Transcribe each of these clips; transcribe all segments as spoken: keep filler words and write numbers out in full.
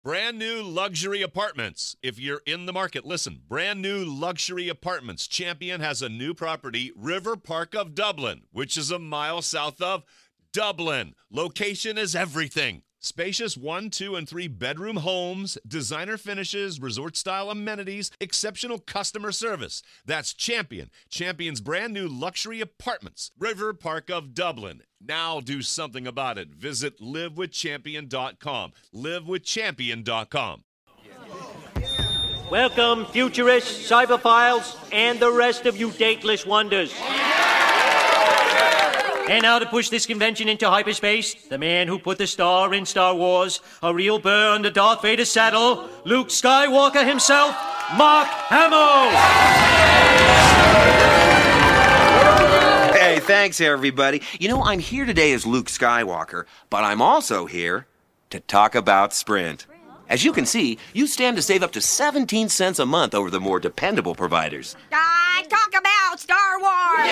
Brand new luxury apartments. If you're in the market, listen. Brand new luxury apartments. Champion has a new property, River Park of Dublin, which is a mile south of Dublin. Location is everything. Spacious one, two, and three bedroom homes, designer finishes, resort-style amenities, exceptional customer service. That's Champion. Champion's brand new luxury apartments. River Park of Dublin. Now do something about it. Visit live with champion dot com. live with champion dot com. Welcome, futurists, cyberphiles, and the rest of you dateless wonders. And now to push this convention into hyperspace, the man who put the star in Star Wars, a real burr under Darth Vader's saddle, Luke Skywalker himself, Mark Hamill! Hey, thanks, everybody. You know, I'm here today as Luke Skywalker, but I'm also here to talk about Sprint. As you can see, you stand to save up to seventeen cents a month over the more dependable providers. I talk about Star Wars!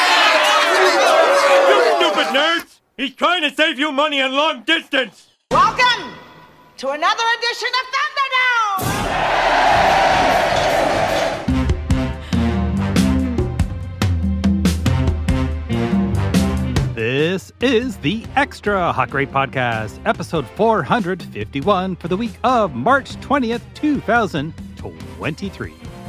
You stupid nerds! He's trying to save you money on long distance! Welcome to another edition of Thunderdome! This is the Extra Hot Great Podcast, episode four hundred fifty-one for the week of March twentieth, twenty twenty-three.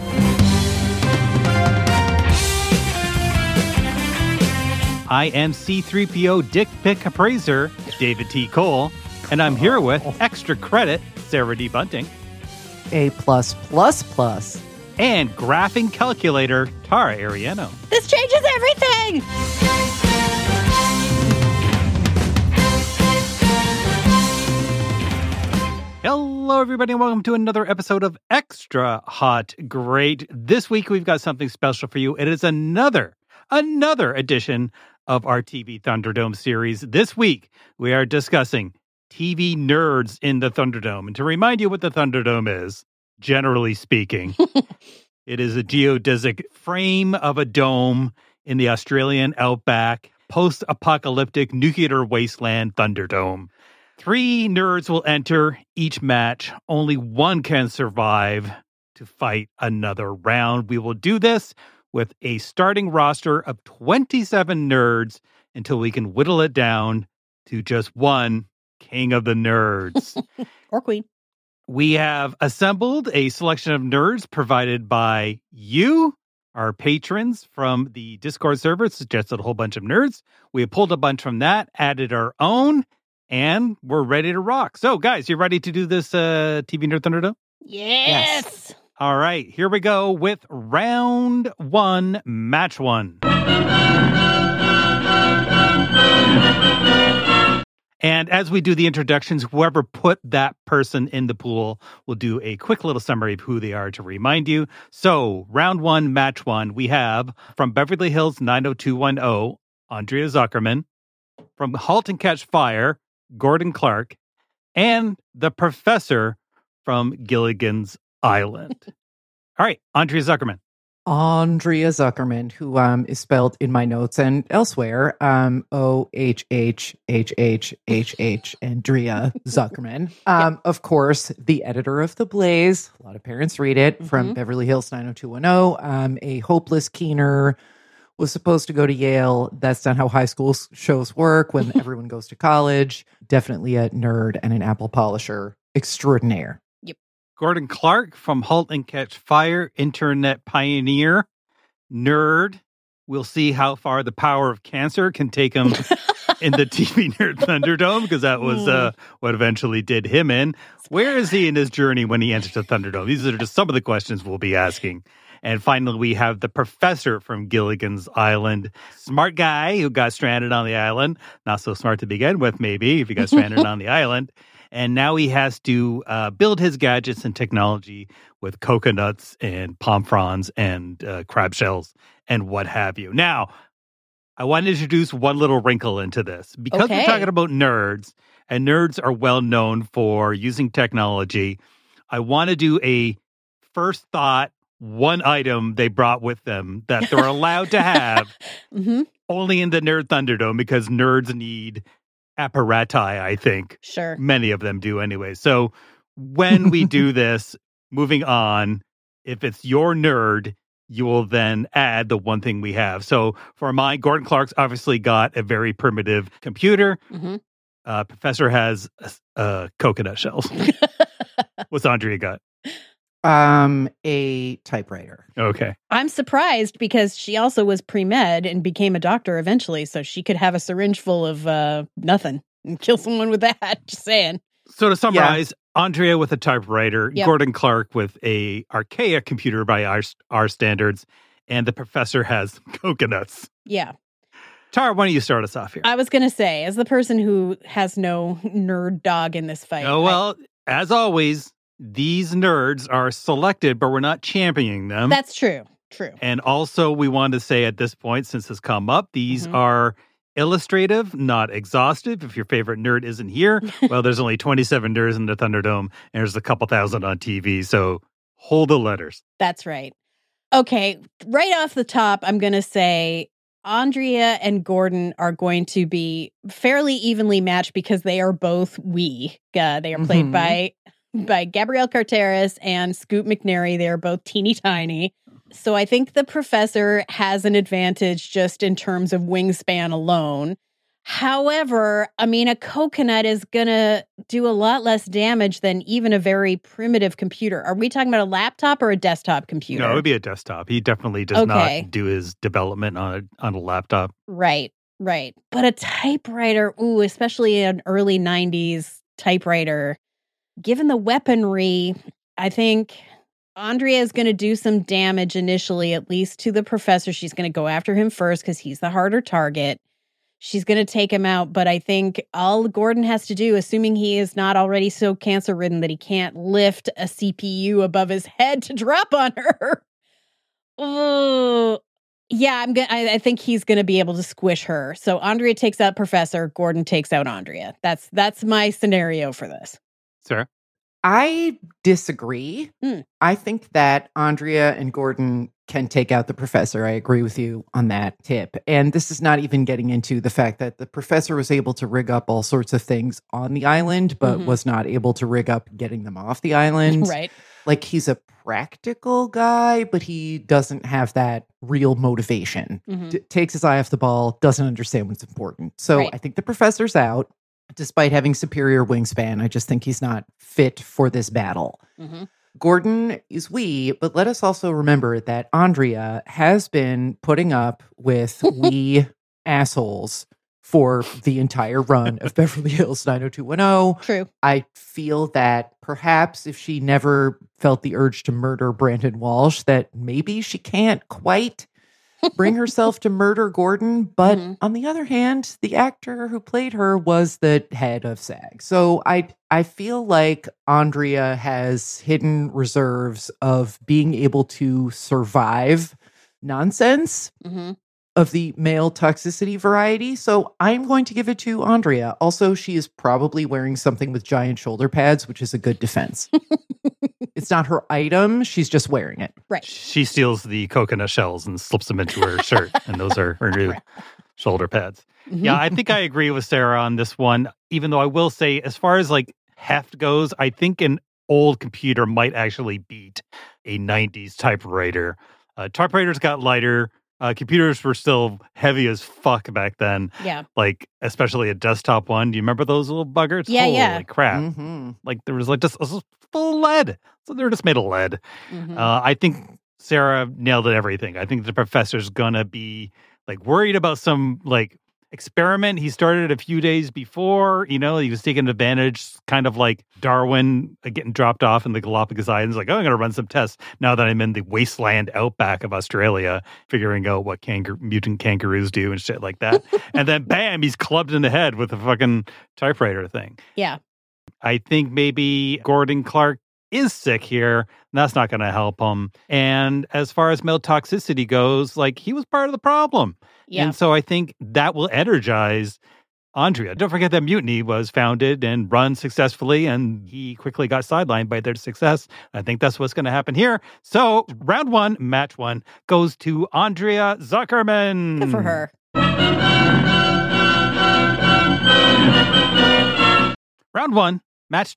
I am C three P O Dick Pick Appraiser, David T. Cole, and I'm here with Extra Credit, Sarah D. Bunting. A plus plus plus. And Graphing Calculator, Tara Ariano. This changes everything! Hello, everybody, and welcome to another episode of Extra Hot Great. This week, we've got something special for you. It is another, another edition of our T V Thunderdome series. This week, we are discussing T V nerds in the Thunderdome. And to remind you what the Thunderdome is, generally speaking, it is a geodesic frame of a dome in the Australian outback, post-apocalyptic nuclear wasteland Thunderdome. Three nerds will enter each match. Only one can survive to fight another round. We will do this with a starting roster of twenty-seven nerds until we can whittle it down to just one king of the nerds. Or queen. We have assembled a selection of nerds provided by you, our patrons from the Discord server. Suggested a whole bunch of nerds. We have pulled a bunch from that, added our own, and we're ready to rock. So, guys, you ready to do this uh, T V Nerd Thunderdome? Yes. Yes. All right, here we go with round one, match one. And as we do the introductions, whoever put that person in the pool will do a quick little summary of who they are to remind you. So, round one, match one, we have from Beverly Hills nine oh two one oh, Andrea Zuckerman. From Halt and Catch Fire, Gordon Clark, and the professor from Gilligan's Island. All right, Andrea Zuckerman. Andrea Zuckerman, who um, is spelled in my notes and elsewhere, um, O H H H H H H, Andrea Zuckerman. Um, yep. Of course, the editor of The Blaze, a lot of parents read it, mm-hmm. from Beverly Hills nine oh two one oh, um, a hopeless keener, was supposed to go to Yale. That's not how high school shows work when everyone goes to college. Definitely a nerd and an apple polisher extraordinaire. Yep. Gordon Clark from Halt and Catch Fire, internet pioneer, nerd. We'll see how far the power of cancer can take him in the T V Nerd Thunderdome, because that was uh, what eventually did him in. Where is he in his journey when he enters the Thunderdome? These are just some of the questions we'll be asking. And finally, we have the professor from Gilligan's Island. Smart guy who got stranded on the island. Not so smart to begin with, maybe, if he got stranded on the island. And now he has to uh, build his gadgets and technology with coconuts and palm fronds and uh, crab shells and what have you. Now, I want to introduce one little wrinkle into this. Because okay. we're talking about nerds, and nerds are well known for using technology, I want to do a first thought, one item they brought with them that they're allowed to have mm-hmm. only in the Nerd Thunderdome, because nerds need apparati, I think. Sure. Many of them do anyway. So when we do this, moving on, if it's your nerd, you will then add the one thing we have. So for mine, Gordon Clark's obviously got a very primitive computer. Mhm. Uh, Professor has uh, coconut shells. What's Andrea got? Um, a typewriter. Okay. I'm surprised because she also was pre-med and became a doctor eventually, so she could have a syringe full of uh, nothing and kill someone with that. Just saying. So to summarize, Andrea with a typewriter, Yep. Gordon Clark with a archaic computer by our, our standards, and the professor has coconuts. Yeah. Tara, why don't you start us off here? I was going to say, as the person who has no nerd dog in this fight. Oh, well, as always, these nerds are selected, but we're not championing them. I, that's true. True. And also, we want to say at this point, since it's come up, these Mhm. are illustrative, not exhaustive. If your favorite nerd isn't here, well, there's only twenty-seven nerds in the Thunderdome, and there's a couple thousand on T V, so hold the letters. That's right. Okay, right off the top, I'm going to say Andrea and Gordon are going to be fairly evenly matched because they are both we. Uh, they are played Mhm. by by Gabrielle Carteris and Scoot McNairy. They are both teeny tiny. So I think the professor has an advantage just in terms of wingspan alone. However, I mean, a coconut is going to do a lot less damage than even a very primitive computer. Are we talking about a laptop or a desktop computer? No, it would be a desktop. He definitely does Okay. not do his development on a, on a laptop. Right, right. But a typewriter, ooh, especially an early nineties typewriter, given the weaponry, I think Andrea is going to do some damage initially, at least to the professor. She's going to go after him first because he's the harder target. She's going to take him out, but I think all Gordon has to do, assuming he is not already so cancer-ridden that he can't lift a C P U above his head to drop on her. Oh, yeah, I'm gonna. I, I think he's going to be able to squish her. So Andrea takes out Professor. Gordon takes out Andrea. That's that's my scenario for this. Sarah? I disagree. Hmm. I think that Andrea and Gordon can take out the professor. I agree with you on that tip. And this is not even getting into the fact that the professor was able to rig up all sorts of things on the island, but Mhm. was not able to rig up getting them off the island. Right. Like he's a practical guy, but he doesn't have that real motivation. Mhm. D- takes his eye off the ball, doesn't understand what's important. So Right. I think the professor's out. Despite having superior wingspan, I just think he's not fit for this battle. Mhm. Gordon is we, but let us also remember that Andrea has been putting up with we assholes for the entire run of Beverly Hills nine oh two one oh. True. I feel that perhaps if she never felt the urge to murder Brandon Walsh, that maybe she can't quite bring herself to murder Gordon. But Mhm. on the other hand, the actor who played her was the head of SAG. So I I feel like Andrea has hidden reserves of being able to survive nonsense hmm of the male toxicity variety. So I'm going to give it to Andrea. Also, she is probably wearing something with giant shoulder pads, which is a good defense. It's not her item. She's just wearing it. Right. She steals the coconut shells and slips them into her shirt, and those are her new shoulder pads. Mhm. Yeah, I think I agree with Sarah on this one, even though I will say, as far as like heft goes, I think an old computer might actually beat a nineties typewriter. Uh, typewriters got lighter. Uh, computers were still heavy as fuck back then, Yeah. like especially a desktop one. Do you remember those little buggers? Yeah, Holy yeah. crap. Mhm. Like there was like just this was full lead. So they're just made of lead. Mhm. Uh, I think Sarah nailed it everything. I think the professor's gonna be like worried about some like experiment he started a few days before. You know, he was taking advantage, kind of like Darwin uh, getting dropped off in the Galapagos Islands. Like, oh, I'm gonna run some tests now that I'm in the wasteland outback of Australia, figuring out what kangaroo, mutant kangaroos do and shit like that. And then bam, he's clubbed in the head with a fucking typewriter thing. Yeah. I think maybe Gordon Clark is sick here. And that's not going to help him. And as far as male toxicity goes, like he was part of the problem. Yeah. And so I think that will energize Andrea. Don't forget that Mutiny was founded and run successfully, and he quickly got sidelined by their success. I think that's what's going to happen here. So round one, match one, goes to Andrea Zuckerman. Good for her. Round one, match two,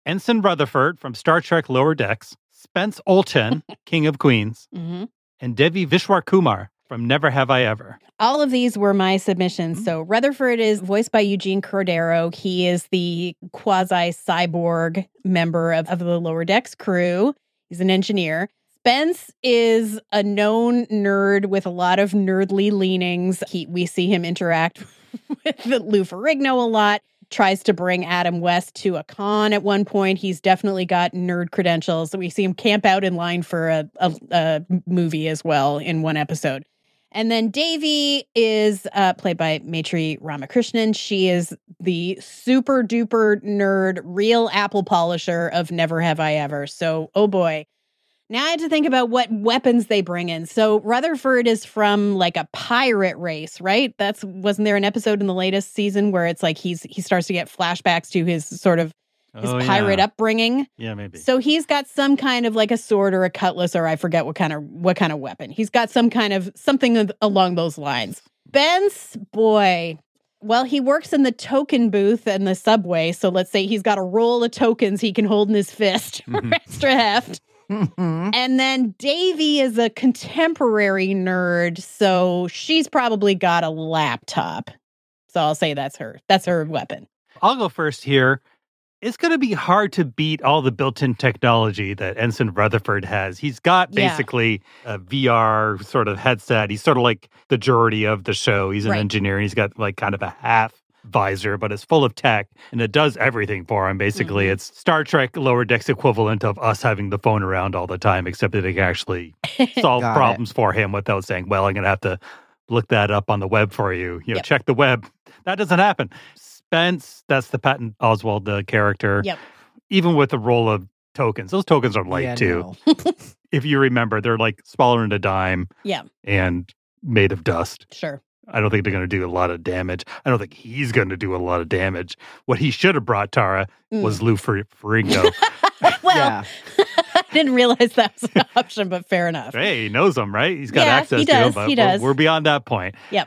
Ensign Rutherford from Star Trek Lower Decks, Spence Olten, King of Queens, Mm-hmm. and Devi Vishwakumar from Never Have I Ever. All of these were my submissions. So Rutherford is voiced by Eugene Cordero. He is the quasi-cyborg member of, of the Lower Decks crew. He's an engineer. Spence is a known nerd with a lot of nerdly leanings. He, we see him interact with Lou Ferrigno a lot. Tries to bring Adam West to a con at one point. He's definitely got nerd credentials. We see him camp out in line for a, a, a movie as well in one episode. And then Davy is uh, played by Maitri Ramakrishnan. She is the super duper nerd, real apple polisher of Never Have I Ever. So, oh boy. Now I had to think about what weapons they bring in. So Rutherford is from like a pirate race, right? That's wasn't there an episode in the latest season where it's like he's he starts to get flashbacks to his sort of his Oh, pirate yeah. upbringing. Yeah, maybe. So he's got some kind of like a sword or a cutlass, or I forget what kind of what kind of weapon. He's got some kind of something of, along those lines. Spence, boy, well, he works in the token booth in the subway. So let's say he's got a roll of tokens he can hold in his fist for Mhm. extra heft. Mhm. And then Davy is a contemporary nerd, so she's probably got a laptop. So I'll say that's her. That's her weapon. I'll go first here. It's going to be hard to beat all the built-in technology that Ensign Rutherford has. He's got Yeah. basically a V R sort of headset. He's sort of like the majority of the show. He's an Right. engineer. And he's got like kind of a half visor, but it's full of tech, and it does everything for him. Basically, Mhm. it's Star Trek Lower Decks equivalent of us having the phone around all the time, except that it can actually solve Got it. problems for him without saying, well, I'm going to have to look that up on the web for you. You know, Yep. check the web. That doesn't happen. Spence, that's the Patton Oswalt uh, character. Yep. Even with the roll of tokens, those tokens are light Yeah, too. no. If you remember, they're like smaller than a dime Yeah, and made of dust. sure. I don't think they're going to do a lot of damage. I don't think he's going to do a lot of damage. What he should have brought, Tara, Mm. was Lou Fer- Ferrigno. Well, Yeah. I didn't realize that was an option, but fair enough. Hey, he knows him, right? He's got Yeah, access he to him, does, but he we're- does. We're, beyond that point. Yep.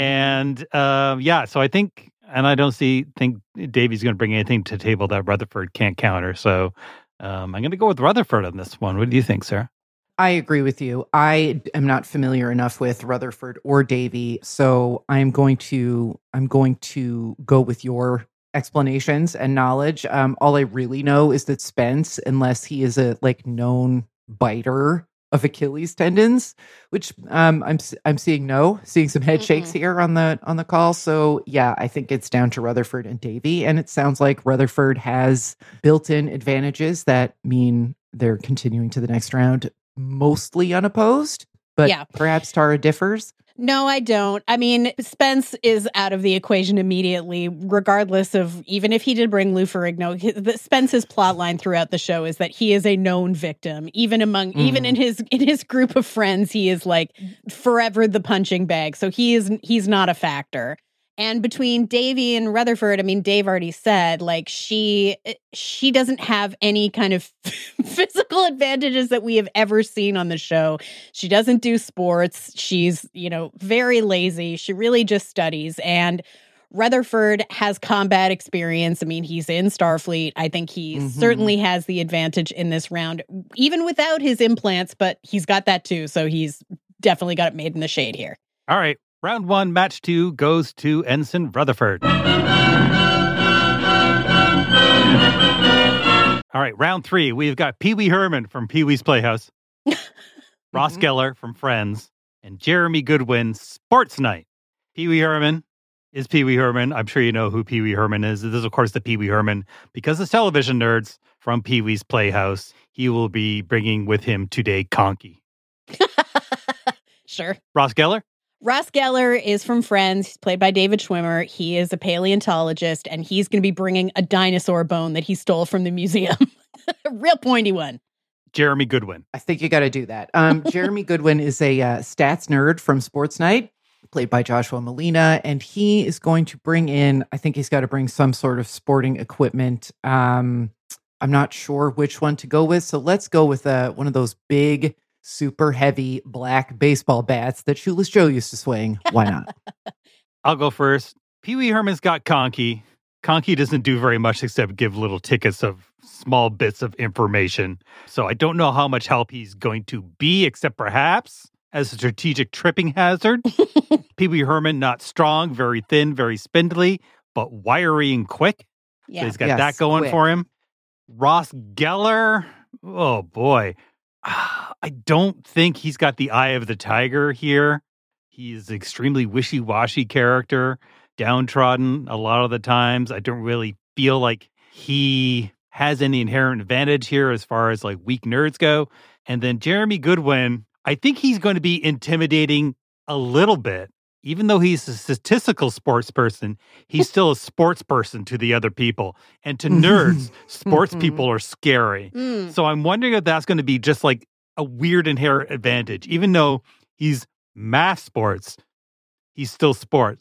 And uh, yeah, so I think, and I don't see think Davy's going to bring anything to the table that Rutherford can't counter. So um, I'm going to go with Rutherford on this one. What do you think, Sarah? I agree with you. I am not familiar enough with Rutherford or Davy, so I'm going to I'm going to go with your explanations and knowledge. Um, all I really know is that Spence, unless he is a like known biter of Achilles tendons, which um, I'm s- I'm seeing no, seeing some head shakes Mm-mm. here on the on the call. So yeah, I think it's down to Rutherford and Davy, and it sounds like Rutherford has built-in advantages that mean they're continuing to the next round mostly unopposed, but Yeah. perhaps Tara differs. No, I don't. I mean, Spence is out of the equation immediately, regardless of even if he did bring Lou Ferrigno. He- the- Spence's plot line throughout the show is that he is a known victim. Even among, even in his in his group of friends, he is like forever the punching bag. So he is he's not a factor. And between Davy and Rutherford, I mean, Dave already said, like, she she doesn't have any kind of physical advantages that we have ever seen on the show. She doesn't do sports. She's, you know, very lazy. She really just studies. And Rutherford has combat experience. I mean, he's in Starfleet. I think he Mhm. certainly has the advantage in this round, even without his implants, but he's got that too. So he's definitely got it made in the shade here. All right. Round one, match two goes to Ensign Rutherford. All right. Round three, we've got Pee Wee Herman from Pee Wee's Playhouse, Ross Mhm. Geller from Friends, and Jeremy Goodwin, Sports Night. Pee Wee Herman is Pee Wee Herman. I'm sure you know who Pee Wee Herman is. This is, of course, the Pee Wee Herman, because it's television nerds from Pee Wee's Playhouse. He will be bringing with him today Conky. Sure. Ross Geller? Ross Geller is from Friends. He's played by David Schwimmer. He is a paleontologist, and he's going to be bringing a dinosaur bone that he stole from the museum. A real pointy one. Jeremy Goodwin. I think you got to do that. Um, Jeremy Goodwin is a uh, stats nerd from Sports Night, played by Joshua Molina, and he is going to bring in, I think he's got to bring some sort of sporting equipment. Um, I'm not sure which one to go with, so let's go with uh, one of those big, super heavy black baseball bats that Shoeless Joe used to swing. Why not? I'll go first. Pee Wee Herman's got Conky. Conky doesn't do very much except give little tickets of small bits of information. So I don't know how much help he's going to be, except perhaps as a strategic tripping hazard. Pee Wee Herman, not strong, very thin, very spindly, but wiry and quick. Yeah. So he's got Yes, that going quick. for him. Ross Geller, oh boy. I don't think he's got the eye of the tiger here. He's an extremely wishy-washy character, downtrodden a lot of the times. I don't really feel like he has any inherent advantage here as far as like weak nerds go. And then Jeremy Goodwin, I think he's going to be intimidating a little bit. Even though he's a statistical sports person, he's still a sports person to the other people. And to nerds, sports people are scary. Mm. So I'm wondering if that's going to be just like a weird inherent advantage. Even though he's math sports, he's still sports.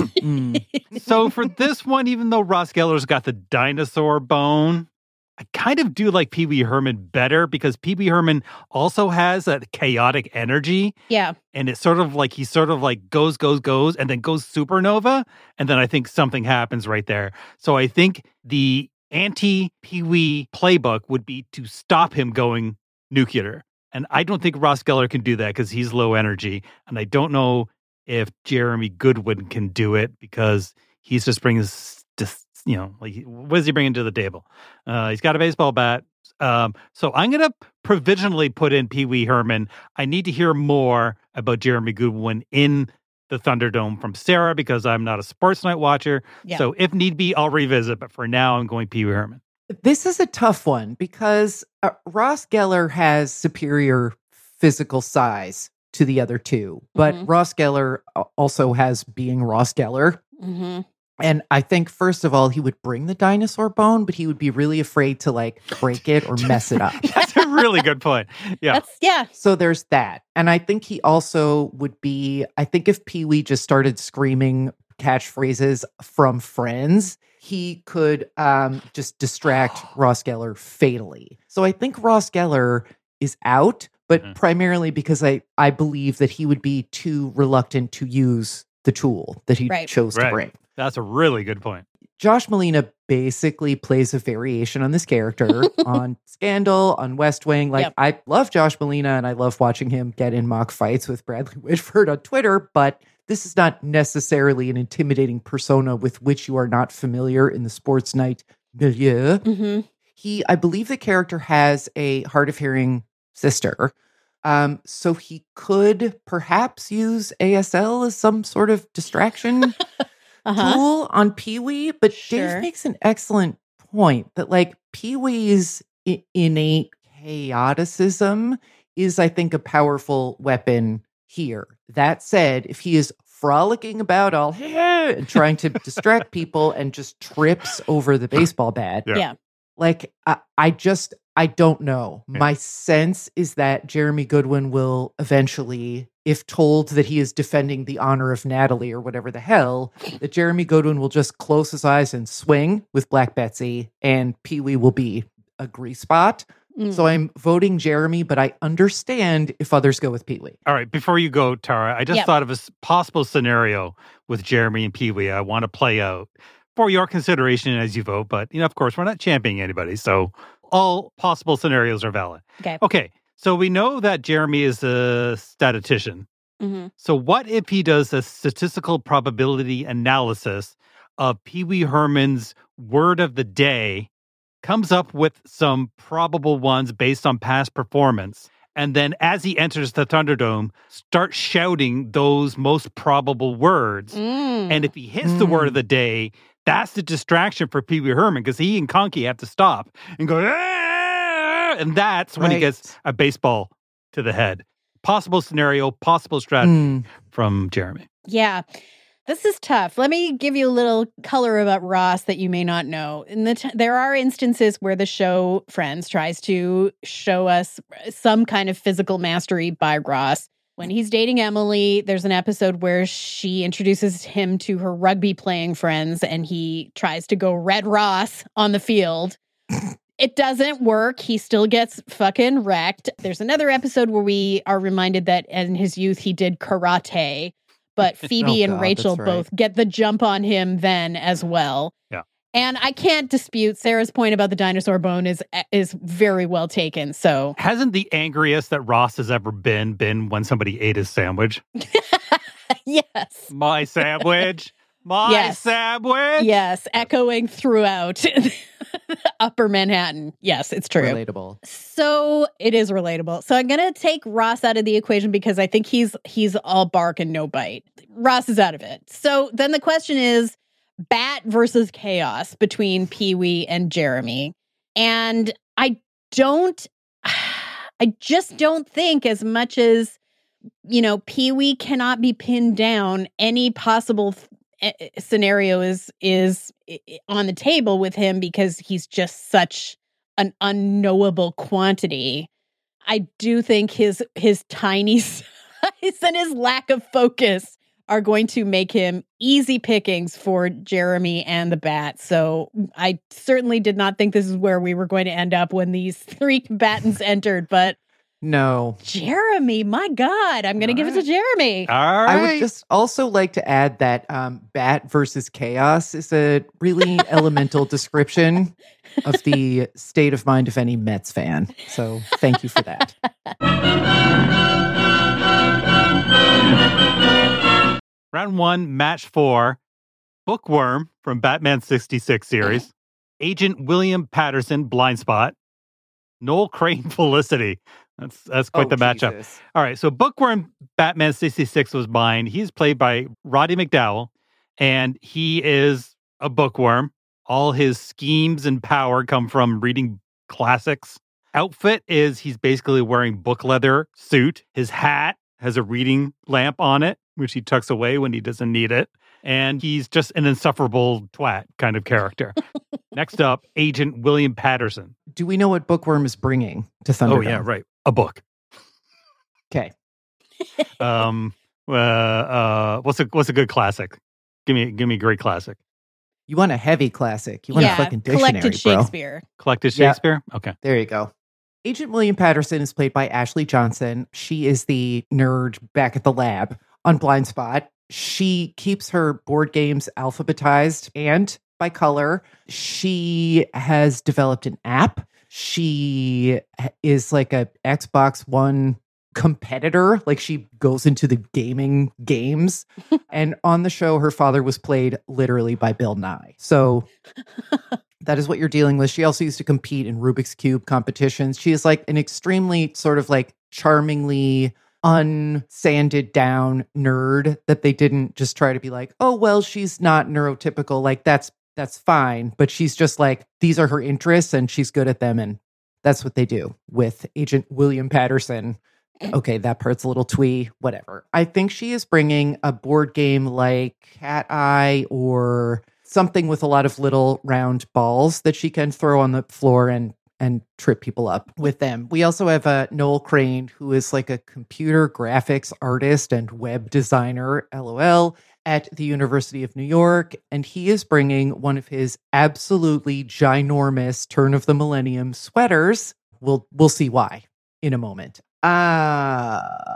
Mm. So for this one, even though Ross Geller's got the dinosaur bone, I kind of do like Pee Wee Herman better because Pee Wee Herman also has that chaotic energy. Yeah. And it's sort of like he sort of like goes, goes, goes, and then goes supernova. And then I think something happens right there. So I think the anti-Pee Wee playbook would be to stop him going nuclear. And I don't think Ross Geller can do that because he's low energy. And I don't know if Jeremy Goodwin can do it because he's just bringing this, this you know, like, what is he bringing to the table? Uh, he's got a baseball bat. Um, so I'm going to provisionally put in Pee Wee Herman. I need to hear more about Jeremy Goodwin in the Thunderdome from Sarah because I'm not a Sports Night watcher. Yeah. So if need be, I'll revisit. But for now, I'm going Pee Wee Herman. This is a tough one because uh, Ross Geller has superior physical size to the other two, but Mhm. Ross Geller also has being Ross Geller. Mm-hmm. And I think, first of all, he would bring the dinosaur bone, but he would be really afraid to like break it or mess it up. That's a really good point. Yeah. That's, yeah. So there's that. And I think he also would be, I think if Pee Wee just started screaming catchphrases from Friends, he could um, just distract Ross Geller fatally. So I think Ross Geller is out, but Mhm. primarily because I, I believe that he would be too reluctant to use the tool that he Right. chose Right. to bring. That's a really good point. Josh Molina basically plays a variation on this character on Scandal, on West Wing. Like, Yep. I love Josh Molina and I love watching him get in mock fights with Bradley Whitford on Twitter, but this is not necessarily an intimidating persona with which you are not familiar in the Sports Night milieu. Mm-hmm. He, I believe the character has a hard of hearing sister. Um, so he could perhaps use A S L as some sort of distraction Uh-huh. tool on Pee Wee, but Sure. Dave makes an excellent point that like Pee Wee's I- innate chaoticism is, I think, a powerful weapon here. That said, if he is frolicking about all and trying to distract people and just trips over the baseball bat, Yeah. Yeah. like I, I just I don't know. Yeah. My sense is that Jeremy Goodwin will eventually, if told that he is defending the honor of Natalie or whatever the hell, that Jeremy Goodwin will just close his eyes and swing with Black Betsy, and Pee Wee will be a grease spot. Mm. So I'm voting Jeremy, but I understand if others go with Pee Wee. All right, before you go, Tara, I just Yep. thought of a s- possible scenario with Jeremy and Pee Wee I want to play out for your consideration as you vote. But, you know, of course, we're not championing anybody. So all possible scenarios are valid. Okay. Okay, so we know that Jeremy is a statistician. Mm-hmm. So what if he does a statistical probability analysis of Pee Wee Herman's word of the day, comes up with some probable ones based on past performance, and then as he enters the Thunderdome, starts shouting those most probable words. Mm. And if he hits the word of the day, that's the distraction for Pee Wee Herman because he and Conky have to stop and go, "Ah!" And that's when he Right. gets a baseball to the head. Possible scenario, possible strategy Mm. from Jeremy. Yeah. This is tough. Let me give you a little color about Ross that you may not know. In the t- there are instances where the show Friends tries to show us some kind of physical mastery by Ross. When he's dating Emily, there's an episode where she introduces him to her rugby playing friends and he tries to go Red Ross on the field. It doesn't work. He still gets fucking wrecked. There's another episode where we are reminded that in his youth he did karate. But Phoebe Oh, and God, Rachel that's right. both get the jump on him then as well. Yeah. And I can't dispute Sarah's point about the dinosaur bone is is very well taken. So hasn't the angriest that Ross has ever been been when somebody ate his sandwich? Yes. My sandwich. My Yes. sandwich. Yes, echoing throughout Upper Manhattan. Yes, it's true. Relatable. So it is relatable. So I'm gonna take Ross out of the equation because I think he's he's all bark and no bite. Ross is out of it. So then the question is Bat versus Chaos between Pee-wee and Jeremy. And I don't I just don't think as much as, you know, Pee-wee cannot be pinned down, any possible scenario is is on the table with him because he's just such an unknowable quantity. I do think his his tiny size and his lack of focus are going to make him easy pickings for Jeremy and the Bat. So I certainly did not think this is where we were going to end up when these three combatants entered, but No. Jeremy, my God, I'm going to give it to Jeremy. All right. I would just also like to add that um, Bat versus Chaos is a really elemental description of the state of mind of any Mets fan. So thank you for that. Round one, match four. Bookworm from Batman sixty-six series. Agent William Patterson, Blind Spot. Noel Crane, Felicity. That's that's quite Oh, the matchup. Jesus. All right, so Bookworm, Batman sixty-six was mine. He's played by Roddy McDowell, and he is a bookworm. All his schemes and power come from reading classics. Outfit is he's basically wearing book leather suit. His hat has a reading lamp on it, which he tucks away when he doesn't need it. And he's just an insufferable twat kind of character. Next up, Agent William Patterson. Do we know what Bookworm is bringing to Thunderdome? Oh, yeah, right. A book. Okay. um, uh, uh, what's a what's a good classic? Give me give me a great classic. You want a heavy classic. You want yeah, a fucking dictionary, collected bro. Shakespeare. Collected Yeah. Shakespeare? Okay. There you go. Agent William Patterson is played by Ashley Johnson. She is the nerd back at the lab on Blind Spot. She keeps her board games alphabetized and by color. She has developed an app. She is like a Xbox One competitor. Like she goes into the gaming games. And on the show, her father was played literally by Bill Nye. So that is what you're dealing with. She also used to compete in Rubik's Cube competitions. She is like an extremely sort of like charmingly unsanded down nerd that they didn't just try to be like, oh, well, she's not neurotypical. Like that's, that's fine. But she's just like, these are her interests and she's good at them. And that's what they do with Agent William Patterson. Okay, that part's a little twee, whatever. I think she is bringing a board game like Cat Eye or something with a lot of little round balls that she can throw on the floor and and trip people up with them. We also have uh, Noel Crane, who is like a computer graphics artist and web designer, LOL, at the University of New York. And he is bringing one of his absolutely ginormous turn of the millennium sweaters. We'll, we'll see why in a moment. Uh,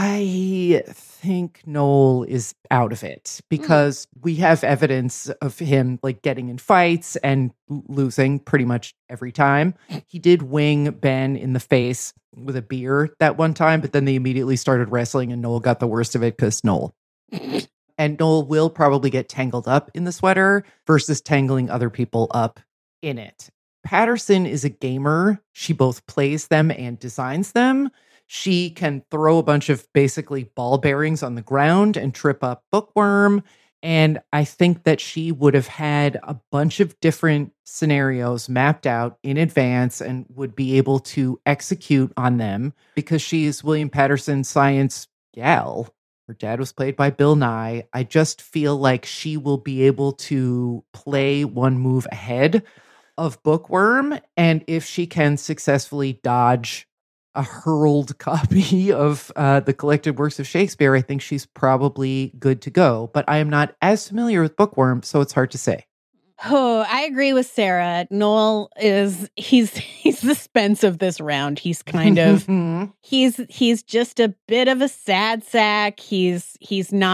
I think Noel is out of it because mm. we have evidence of him like getting in fights and l- losing pretty much every time. He did wing Ben in the face with a beer that one time, but then they immediately started wrestling and Noel got the worst of it because Noel. And Noel will probably get tangled up in the sweater versus tangling other people up in it. Patterson is a gamer. She both plays them and designs them. She can throw a bunch of basically ball bearings on the ground and trip up Bookworm. And I think that she would have had a bunch of different scenarios mapped out in advance and would be able to execute on them because she's William Patterson's science gal. Her dad was played by Bill Nye. I just feel like she will be able to play one move ahead of Bookworm. And if she can successfully dodge a hurled copy of uh, the collected works of Shakespeare, I think she's probably good to go. But I am not as familiar with Bookworm, so it's hard to say. Oh, I agree with Sarah. Noel is he's he's the Spence of this round. He's kind of he's he's just a bit of a sad sack. He's he's not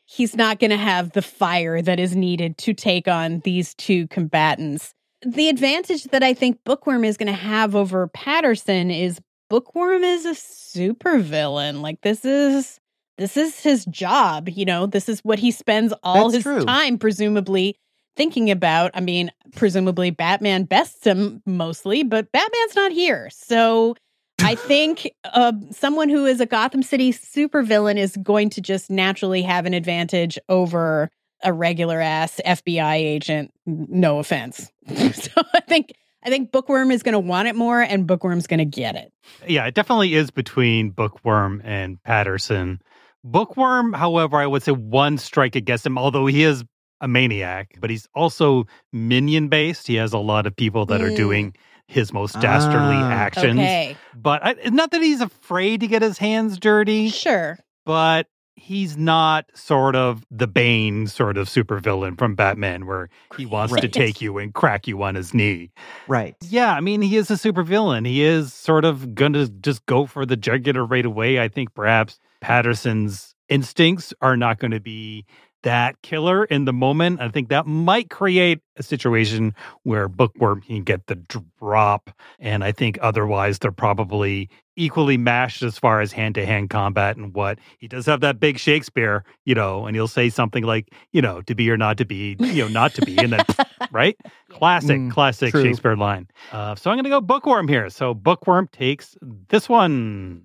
he's not going to have the fire that is needed to take on these two combatants. The advantage that I think Bookworm is going to have over Patterson is Bookworm is a supervillain. Like, this is this is his job, you know? This is what he spends all That's his true. time, presumably, thinking about. I mean, presumably Batman bests him mostly, but Batman's not here. So I think uh, someone who is a Gotham City supervillain is going to just naturally have an advantage over a regular ass F B I agent. No offense. So I think I think Bookworm is going to want it more, and Bookworm's going to get it. Yeah, it definitely is between Bookworm and Patterson. Bookworm, however, I would say one strike against him, although he is a maniac, but he's also minion-based. He has a lot of people that Mm. are doing his most dastardly Ah. actions. Okay, But I, not that he's afraid to get his hands dirty, sure. but he's not sort of the Bane sort of supervillain from Batman where he wants to Right. take you and crack you on his knee. Right. Yeah, I mean, he is a supervillain. He is sort of going to just go for the jugular right away. I think perhaps Patterson's instincts are not going to be that killer in the moment. I think that might create a situation where Bookworm can get the drop. And I think otherwise they're probably equally matched as far as hand-to-hand combat and what. He does have that big Shakespeare, you know, and he'll say something like, you know, to be or not to be, you know, not to be. And then, right? Classic, Mm, classic true. Shakespeare line. Uh, so I'm going to go Bookworm here. So Bookworm takes this one.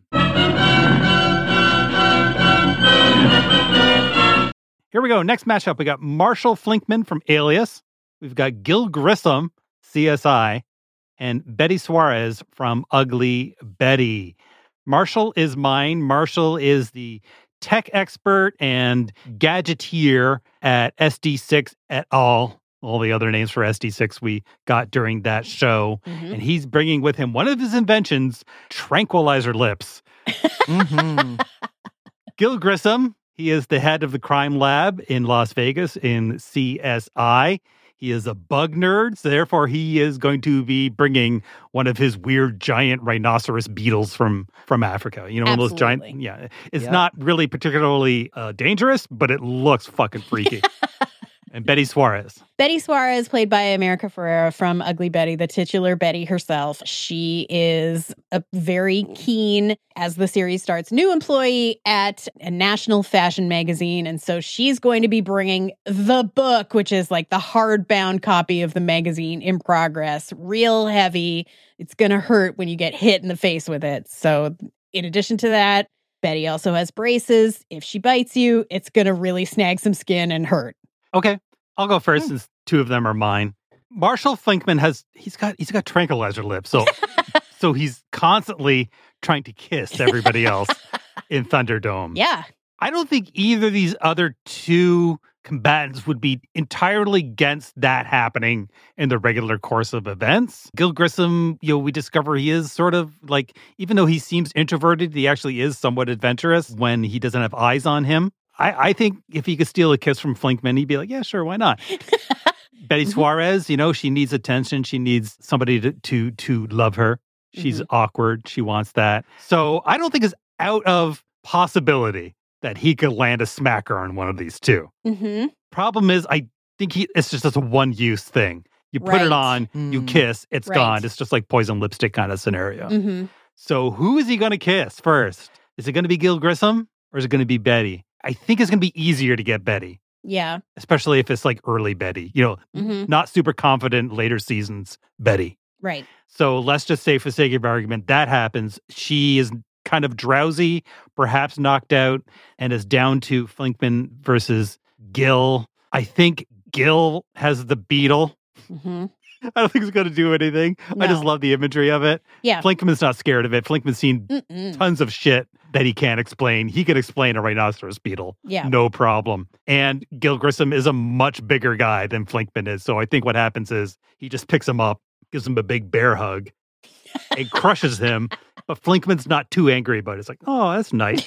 Here we go. Next matchup, we got Marshall Flinkman from Alias. We've got Gil Grissom, C S I, and Betty Suarez from Ugly Betty. Marshall is mine. Marshall is the tech expert and gadgeteer at S D six et al. All the other names for S D six we got during that show. Mhm. And he's bringing with him one of his inventions, tranquilizer lips. Mhm. Gil Grissom, he is the head of the crime lab in Las Vegas in C S I. He is a bug nerd, so therefore he is going to be bringing one of his weird giant rhinoceros beetles from, from Africa. You know, one of those giant, Absolutely. yeah. It's Yep. not really particularly uh, dangerous, but it looks fucking freaky. And Betty Suarez. Betty Suarez, played by America Ferrera from Ugly Betty, the titular Betty herself. She is a very keen, as the series starts, new employee at a national fashion magazine. And so she's going to be bringing the book, which is like the hardbound copy of the magazine in progress, real heavy. It's going to hurt when you get hit in the face with it. So in addition to that, Betty also has braces. If she bites you, it's going to really snag some skin and hurt. Okay, I'll go first since two of them are mine. Marshall Flinkman has he's got he's got tranquilizer lips, so so he's constantly trying to kiss everybody else in Thunderdome. Yeah. I don't think either of these other two combatants would be entirely against that happening in the regular course of events. Gil Grissom, you know, we discover he is sort of like, even though he seems introverted, he actually is somewhat adventurous when he doesn't have eyes on him. I, I think if he could steal a kiss from Flinkman, he'd be like, yeah, sure, why not? Betty Suarez, you know, she needs attention. She needs somebody to to, to love her. She's Mm-hmm. awkward. She wants that. So I don't think it's out of possibility that he could land a smacker on one of these two. Mm-hmm. Problem is, I think he it's just a one-use thing. You put Right. it on, you Mm. kiss, it's Right. gone. It's just like poison lipstick kind of scenario. Mm-hmm. So who is he going to kiss first? Is it going to be Gil Grissom or is it going to be Betty? I think it's going to be easier to get Betty, Yeah. especially if it's like early Betty, you know, Mm-hmm. not super confident later seasons Betty. Right. So let's just say, for sake of argument, that happens. She is kind of drowsy, perhaps knocked out, and is down to Flinkman versus Gil. I think Gil has the beetle. Mm-hmm. I don't think it's going to do anything. I just No. love the imagery of it. Yeah. Flinkman's not scared of it. Flinkman's seen Mm-mm. tons of shit that he can't explain. He can explain a rhinoceros beetle. Yeah. No problem. And Gil Grissom is a much bigger guy than Flinkman is. So I think what happens is he just picks him up, gives him a big bear hug, and crushes him. But Flinkman's not too angry about it. It's like, oh, that's nice.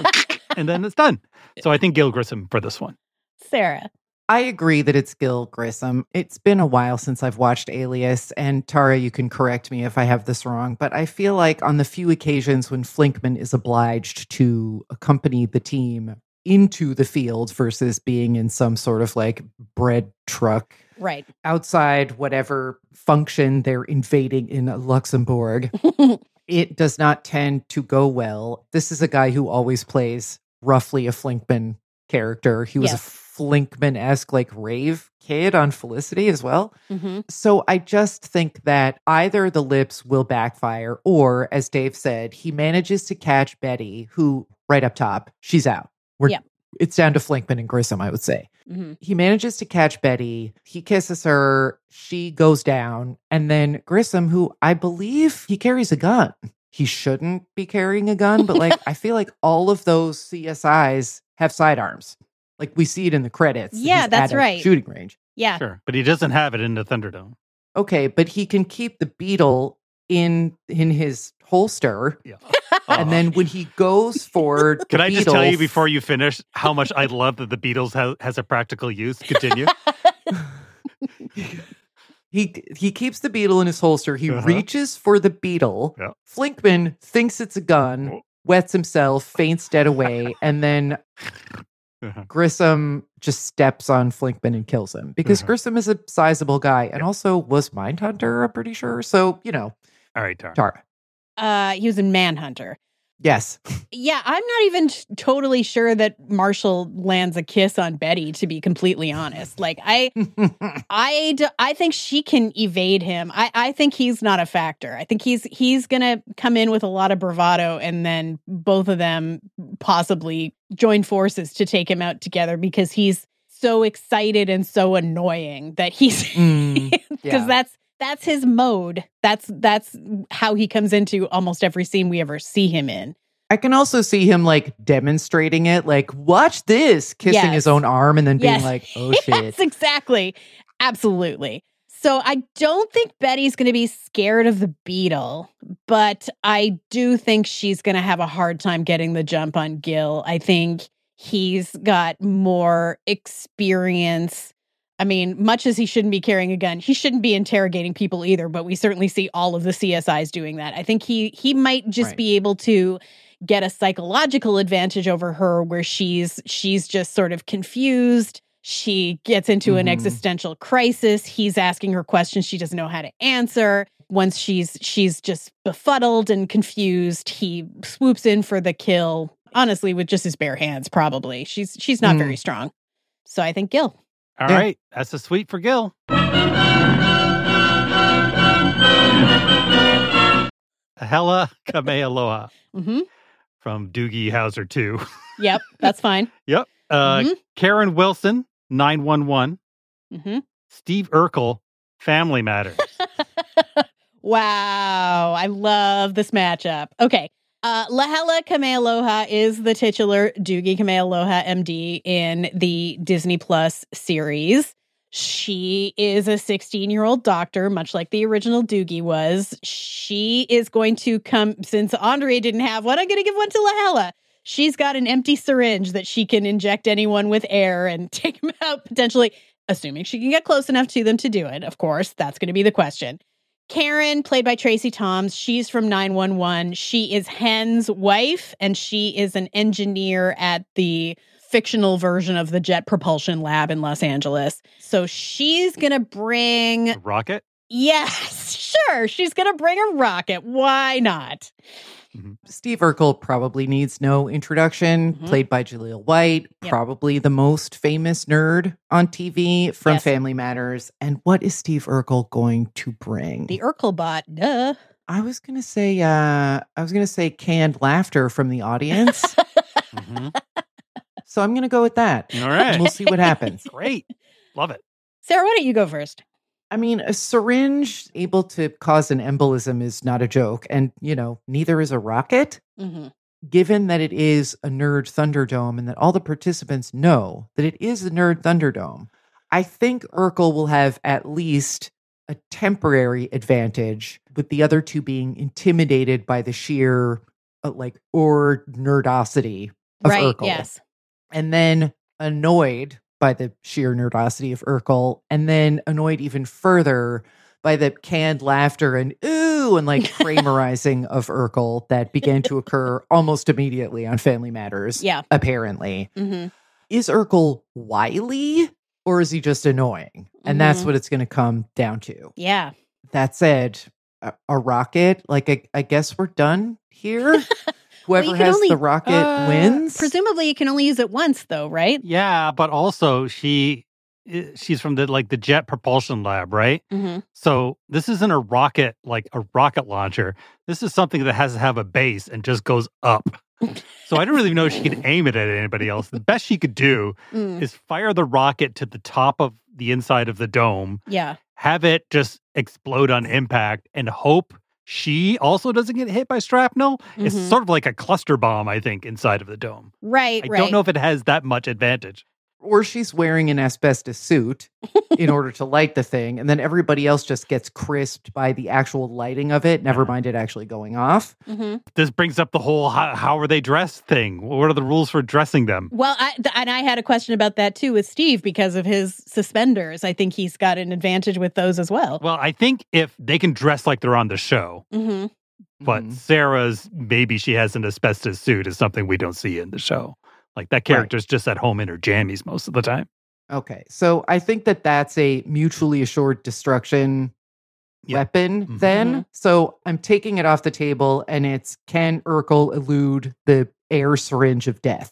And then it's done. So I think Gil Grissom for this one. Sarah. I agree that it's Gil Grissom. It's been a while since I've watched Alias, and Tara, you can correct me if I have this wrong, but I feel like on the few occasions when Flinkman is obliged to accompany the team into the field versus being in some sort of like bread truck Right. outside whatever function they're invading in Luxembourg. It does not tend to go well. This is a guy who always plays roughly a Flinkman character. He was Yes. a Flinkman-esque like rave kid on Felicity as well. hmm So I just think that either the lips will backfire or, as Dave said, he manages to catch Betty, who right up top, she's out. We're, Yeah. It's down to Flinkman and Grissom, I would say. hmm He manages to catch Betty. He kisses her. She goes down. And then Grissom, who I believe he carries a gun. He shouldn't be carrying a gun, but like I feel like all of those C S Is have sidearms. Like we see it in the credits. Yeah, He's that's at a right. shooting range. Yeah. Sure. But he doesn't have it in the Thunderdome. Okay, but he can keep the beetle in in his holster. Yeah. And then when he goes for the Can I just tell beetle- you before you finish how much I love that the Beatles ha- has a practical use? Continue. He he keeps the beetle in his holster. He Uh-huh. reaches for the beetle. Yeah. Flinkman thinks it's a gun, Oh. wets himself, faints dead away, and then Uh-huh. Grissom just steps on Flinkman and kills him because Uh-huh. Grissom is a sizable guy and also was Mindhunter, I'm pretty sure. So, you know, All right, Tara. Tara. Uh, he was in Manhunter. Yes. Yeah, I'm not even t- totally sure that Marshall lands a kiss on Betty, to be completely honest. Like, I I, d- I think she can evade him. I, I think he's not a factor. I think he's he's going to come in with a lot of bravado, and then both of them possibly join forces to take him out together because he's so excited and so annoying that he's Mm, because yeah. that's that's his mode. That's that's how he comes into almost every scene we ever see him in. I can also see him like demonstrating it, like, watch this, kissing Yes. his own arm and then being Yes. like, oh shit. Yes, exactly. Absolutely. So I don't think Betty's going to be scared of the beetle, but I do think she's going to have a hard time getting the jump on Gil. I think he's got more experience. I mean, much as he shouldn't be carrying a gun, he shouldn't be interrogating people either, but we certainly see all of the C S Is doing that. I think he he might just Right. be able to get a psychological advantage over her where she's she's just sort of confused. She gets into an Mhm. existential crisis. He's asking her questions she doesn't know how to answer. Once she's she's just befuddled and confused, he swoops in for the kill. Honestly, with just his bare hands, probably. She's she's not Mm. very strong. So I think Gil. All Yeah. right. That's a sweet for Gil. Hella Kamealoha hmm from Doogie Howser two. Yep, that's fine. Yep. Uh, Mhm. Karen Wilson, nine one one. hmm Steve Urkel, Family Matters. Wow, I love this matchup. Okay. Uh, Lahela Kamealoha is the titular Doogie Kamealoha M D in the Disney Plus series. She is a sixteen-year-old doctor, much like the original Doogie was. She is going to come, since Andre didn't have one, I'm going to give one to Lahela. She's got an empty syringe that she can inject anyone with air and take them out, potentially, assuming she can get close enough to them to do it. Of course, that's going to be the question. Karen, played by Tracy Toms, she's from nine one one. She is Hen's wife, and she is an engineer at the fictional version of the Jet Propulsion Lab in Los Angeles. So she's going to bring... Rocket? Yes, sure. She's going to bring a rocket. Why not? Steve Urkel probably needs no introduction, Mhm. played by Jaleel White, Yep. probably the most famous nerd on T V from Yes. Family Matters. And what is Steve Urkel going to bring? The Urkel bot, duh. I was gonna say, uh, I was gonna say canned laughter from the audience. Mhm. So I'm gonna go with that. All right. And we'll see what happens. Great. Love it. Sarah, why don't you go first? I mean, a syringe able to cause an embolism is not a joke. And, you know, neither is a rocket. Mm-hmm. Given that it is a Nerd Thunderdome and that all the participants know that it is a Nerd Thunderdome, I think Urkel will have at least a temporary advantage, with the other two being intimidated by the sheer, uh, like, or nerdosity of Right, Urkel. yes. And then annoyed by the sheer nerdosity of Urkel, and then annoyed even further by the canned laughter and ooh and like Kramerizing of Urkel that began to occur almost immediately on Family Matters. Yeah. Apparently. Mm-hmm. Is Urkel wily or is he just annoying? And Mhm. that's what it's going to come down to. Yeah. That said, a, a rocket, like, I, I guess we're done here. Whoever you can has only- the rocket Uh, wins. Presumably you can only use it once though, right? Yeah, but also she i- she's from the like the Jet Propulsion Lab, right? Mm-hmm. So this isn't a rocket like a rocket launcher. This is something that has to have a base and just goes up. So I don't really know if she can aim it at anybody else. The best she could do Mm. is fire the rocket to the top of the inside of the dome, Yeah. have it just explode on impact, and hope she also doesn't get hit by shrapnel. It's Mhm. sort of like a cluster bomb, I think, inside of the dome. Right, I right. don't know if it has that much advantage. Or she's wearing an asbestos suit in order to light the thing, and then everybody else just gets crisped by the actual lighting of it, never mind it actually going off. Mm-hmm. This brings up the whole how, how are they dressed thing. What are the rules for dressing them? Well, I, th- and I had a question about that too with Steve because of his suspenders. I think he's got an advantage with those as well. Well, I think if they can dress like they're on the show, Mm-hmm. but Mhm. Sarah's maybe she has an asbestos suit is something we don't see in the show. Like that character's just at home in her jammies most of the time. Okay, so I think that that's a mutually assured destruction Yeah. weapon Mhm. then. Mhm. So I'm taking it off the table, and it's, can Urkel elude the air syringe of death?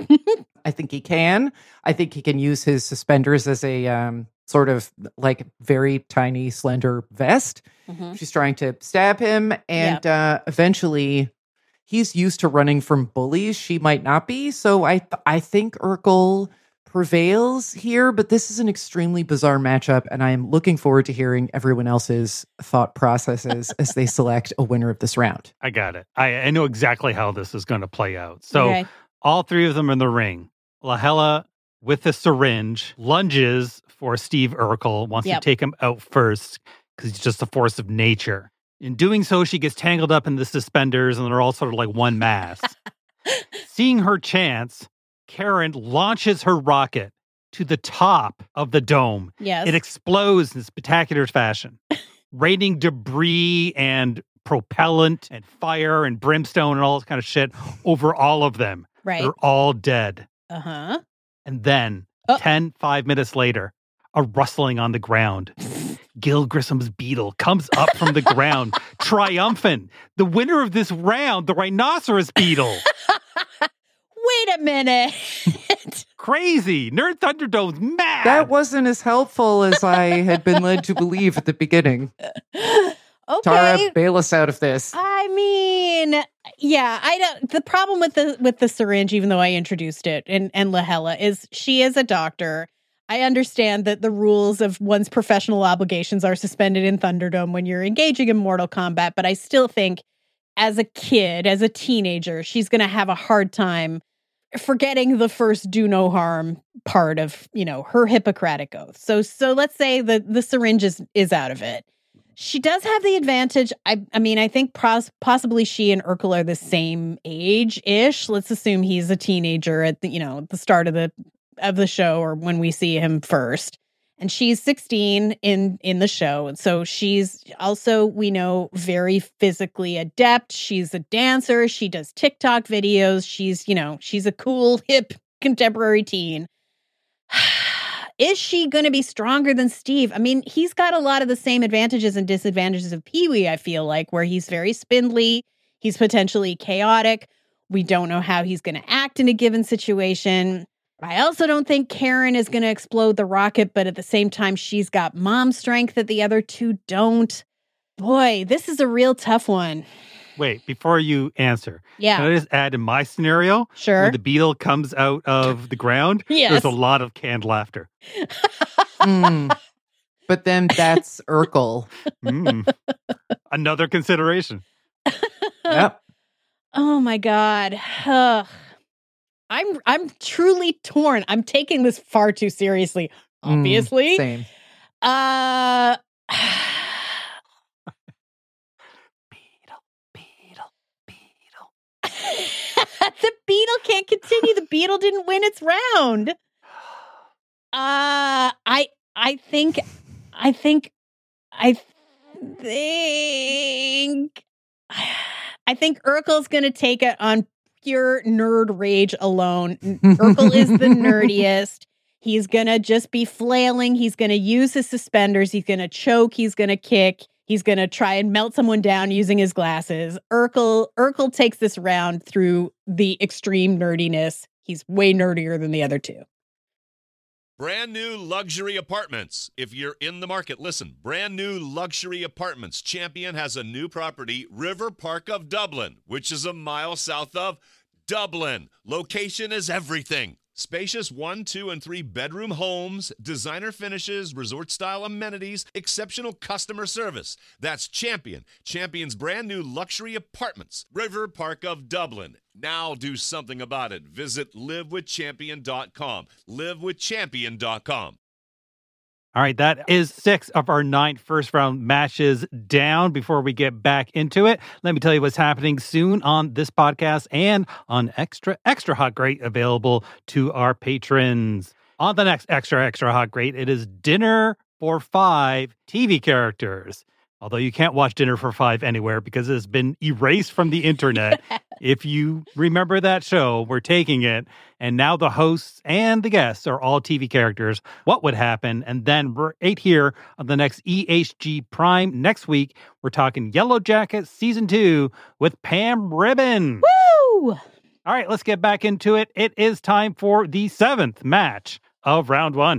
I think he can. I think he can use his suspenders as a um, sort of like very tiny, slender vest. Mm-hmm. She's trying to stab him, and uh, eventually he's used to running from bullies. She might not be. So I, I think Urkel prevails here, but this is an extremely bizarre matchup, and I am looking forward to hearing everyone else's thought processes as they select a winner of this round. I got it. I, I know exactly how this is going to play out. So Okay. all three of them in the ring. Lahela with the syringe lunges for Steve Urkel, wants Yep. to take him out first because he's just a force of nature. In doing so, she gets tangled up in the suspenders and they're all sort of like one mass. Seeing her chance, Karen launches her rocket to the top of the dome. Yes. It explodes in spectacular fashion, raining debris and propellant and fire and brimstone and all this kind of shit over all of them. right. They're all dead. Uh-huh. And then, Oh. ten, five minutes later, a rustling on the ground. Gil Grissom's beetle comes up from the ground, triumphant. The winner of this round, the rhinoceros beetle. Wait a minute. Crazy. Nerd Thunderdome's mad. That wasn't as helpful as I had been led to believe at the beginning. Okay. Tara, bail us out of this. I mean, yeah, I don't. The problem with the with the syringe, even though I introduced it, and and Lahela is she is a doctor. I understand that the rules of one's professional obligations are suspended in Thunderdome when you're engaging in Mortal Kombat, but I still think, as a kid, as a teenager, she's going to have a hard time forgetting the first do no harm part of, you know, her Hippocratic oath. So, so let's say the the syringe is is out of it. She does have the advantage. I I mean, I think pros- possibly she and Urkel are the same age-ish. Let's assume he's a teenager at the, you know, at the start of the of the show or when we see him first. And she's sixteen in in the show. And so she's also, we know, very physically adept. She's a dancer. She does TikTok videos. She's, you know, she's a cool, hip, contemporary teen. Is she going to be stronger than Steve? I mean, he's got a lot of the same advantages and disadvantages of Pee-wee, I feel like, where he's very spindly. He's potentially chaotic. We don't know how he's going to act in a given situation. I also don't think Karen is going to explode the rocket, but at the same time, she's got mom strength that the other two don't. Boy, this is a real tough one. Wait, before you answer, Yeah, can I just add in my scenario, sure. where the beetle comes out of the ground, Yes. there's a lot of canned laughter. Mm. But then that's Urkel. Mm. Another consideration. Yep. Oh my God. Ugh. I'm I'm truly torn. I'm taking this far too seriously, Mm, obviously. same. uh Beetle, beetle, beetle. the beetle can't continue. The beetle didn't win its round. Uh I I think I think I think I think Urkel's gonna take it on pure nerd rage alone. Urkel is the nerdiest. He's gonna just be flailing. He's gonna use his suspenders. He's gonna choke. He's gonna kick. He's gonna try and melt someone down using his glasses. Urkel Urkel takes this round through the extreme nerdiness. He's way nerdier than the other two. Brand new luxury apartments. If you're in the market, listen. Brand new luxury apartments. Champion has a new property, River Park of Dublin, which is a mile south of Dublin. Location is everything. Spacious one, two, and three bedroom homes, designer finishes, resort-style amenities, exceptional customer service. That's Champion. Champion's brand new luxury apartments, River Park of Dublin. Now do something about it. Visit live with champion dot com. live with champion dot com. All right, that is six of our nine first round matches down. Before we get back into it, let me tell you what's happening soon on this podcast and on Extra Extra Hot Great, available to our patrons. On the next Extra Extra Hot Great, it is Dinner for Five T V characters. Although you can't watch Dinner for Five anywhere because it has been erased from the internet. If you remember that show, we're taking it, and now the hosts and the guests are all T V characters. What would happen? And then right here on the next E H G Prime next week, we're talking Yellow Jackets Season two with Pam Ribbon. Woo! All right, let's get back into it. It is time for the seventh match of round one.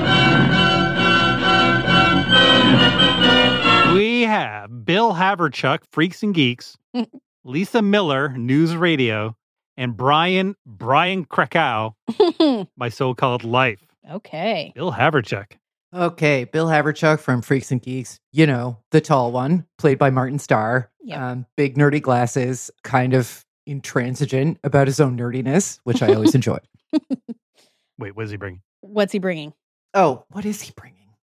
We have Bill Haverchuck, Freaks and Geeks, Lisa Miller, News Radio, and Brian, Brian Krakow, My So-Called Life. Okay. Bill Haverchuck. Okay, Bill Haverchuck from Freaks and Geeks, you know, the tall one, played by Martin Starr. Yep. Um, big nerdy glasses, kind of intransigent about his own nerdiness, which I always enjoy. Wait, what is he bringing? What's he bringing? Oh, what is he bringing?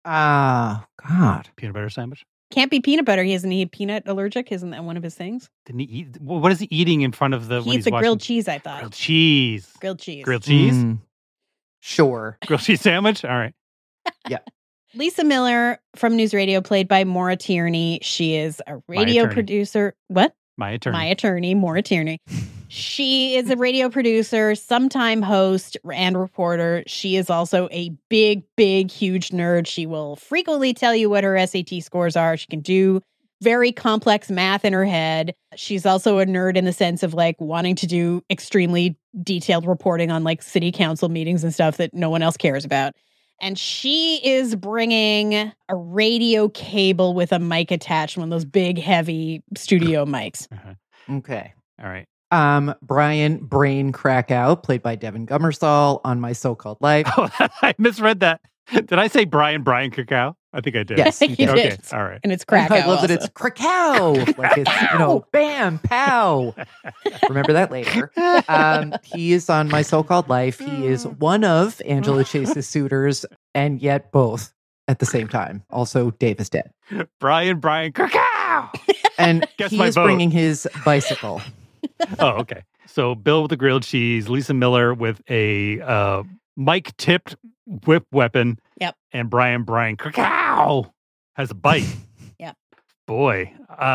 Ah, God. Peanut butter sandwich? Can't be peanut butter. He isn't he peanut allergic? Isn't that one of his things? Didn't he eat? What is he eating in front of the? He when eats he's the watching? grilled cheese, I thought. Grilled cheese. Grilled cheese. Grilled cheese? Mm, sure. Grilled cheese sandwich? All right. Yeah. Lisa Miller from News Radio, played by Maura Tierney. She is a radio attorney. producer. What? My attorney. My attorney, Maura Tierney. She is a radio producer, sometime host, and reporter. She is also a big, big, huge nerd. She will frequently tell you what her S A T scores are. She can do very complex math in her head. She's also a nerd in the sense of like wanting to do extremely detailed reporting on like city council meetings and stuff that no one else cares about. And she is bringing a radio cable with a mic attached, one of those big, heavy studio mics. Uh-huh. Okay. All right. Um, Brian Brain Krakow, played by Devin Gummersall on My So-Called Life. Oh, I misread that. Did I say Brian, Brian Krakow? I think I did. Yes, I think you Okay. did. All right. And it's Krakow. I love that also. it's Krakow. Like it's, you know, bam, pow. Remember that later. Um, he is on My So-Called Life. He is one of Angela Chase's suitors, and yet both at the same time. Also, Dave is dead. Brian, Brian Krakow. And Guess he my is vote. bringing his bicycle. Oh, okay. So Bill with the grilled cheese, Lisa Miller with a uh, mic-tipped whip weapon. Yep. And Brian, Brian Krakow has a bike. Yep. Boy.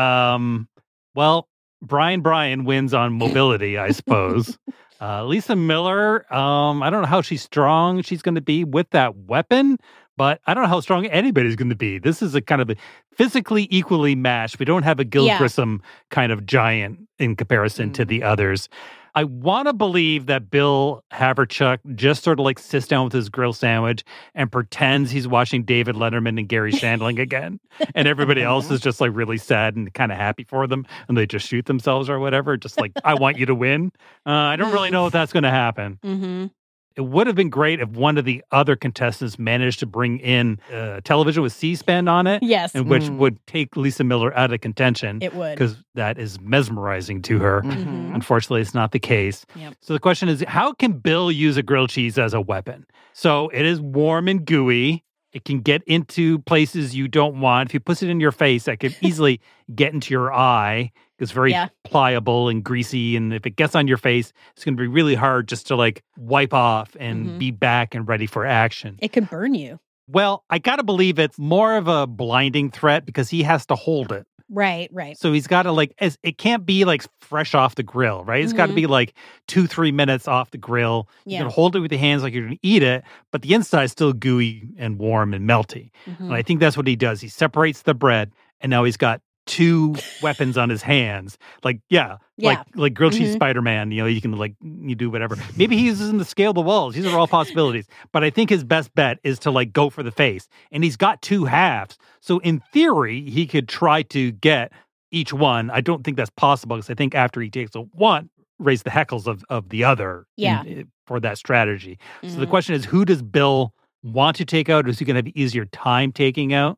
Um, well, Brian, Brian wins on mobility, I suppose. Uh, Lisa Miller, um, I don't know how she's strong she's going to be with that weapon, but I don't know how strong anybody's going to be. This is a kind of a physically equally matched. We don't have a Gil Yeah. Grissom kind of giant in comparison Mm. to the others. I want to believe that Bill Haverchuck just sort of like sits down with his grill sandwich and pretends he's watching David Letterman and Gary Shandling again. And everybody else is just like really sad and kind of happy for them. And they just shoot themselves or whatever. Just like, I want you to win. Uh, I don't really know if that's going to happen. Mm-hmm. It would have been great if one of the other contestants managed to bring in uh, television with C-SPAN on it. Yes, And which Mm. would take Lisa Miller out of contention. it would. Because that is mesmerizing to her. Mhm. Unfortunately, it's not the case. Yep. So the question is, how can Bill use a grilled cheese as a weapon? So it is warm and gooey. It can get into places you don't want. If you put it in your face, that could easily get into your eye. It's very Yeah. pliable and greasy. And if it gets on your face, it's going to be really hard just to like wipe off and Mhm. be back and ready for action. It could burn you. Well, I got to believe it's more of a blinding threat because he has to hold it. Right, right. So he's got to like, as it can't be like fresh off the grill, right? It's Mm-hmm. got to be like two, three minutes off the grill. Yeah. You're going to hold it with your hands like you're going to eat it, but the inside's still gooey and warm and melty. Mm-hmm. And I think that's what he does. He separates the bread, and now he's got two weapons on his hands. Like, yeah, Yeah. like like grilled cheese Mhm. Spider-Man, you know, you can like, you do whatever. Maybe he uses them to scale the walls. These are all possibilities. But I think his best bet is to like go for the face. And he's got two halves. So in theory, he could try to get each one. I don't think that's possible because I think after he takes a one, raise the heckles of, of the other Yeah. in, for that strategy. So the Mhm. question is, who does Bill want to take out? Or is he going to have easier time taking out?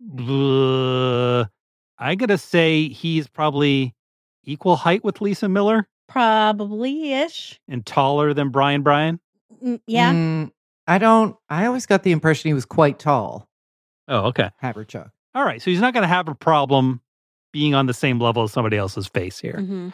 Uh, I got to say he's probably equal height with Lisa Miller Probably-ish. and taller than Brian Bryan. Mm, yeah. Mm, I don't, I always got the impression he was quite tall, Oh, okay. Haverchuck. All right. So he's not going to have a problem being on the same level as somebody else's face here. Mhm.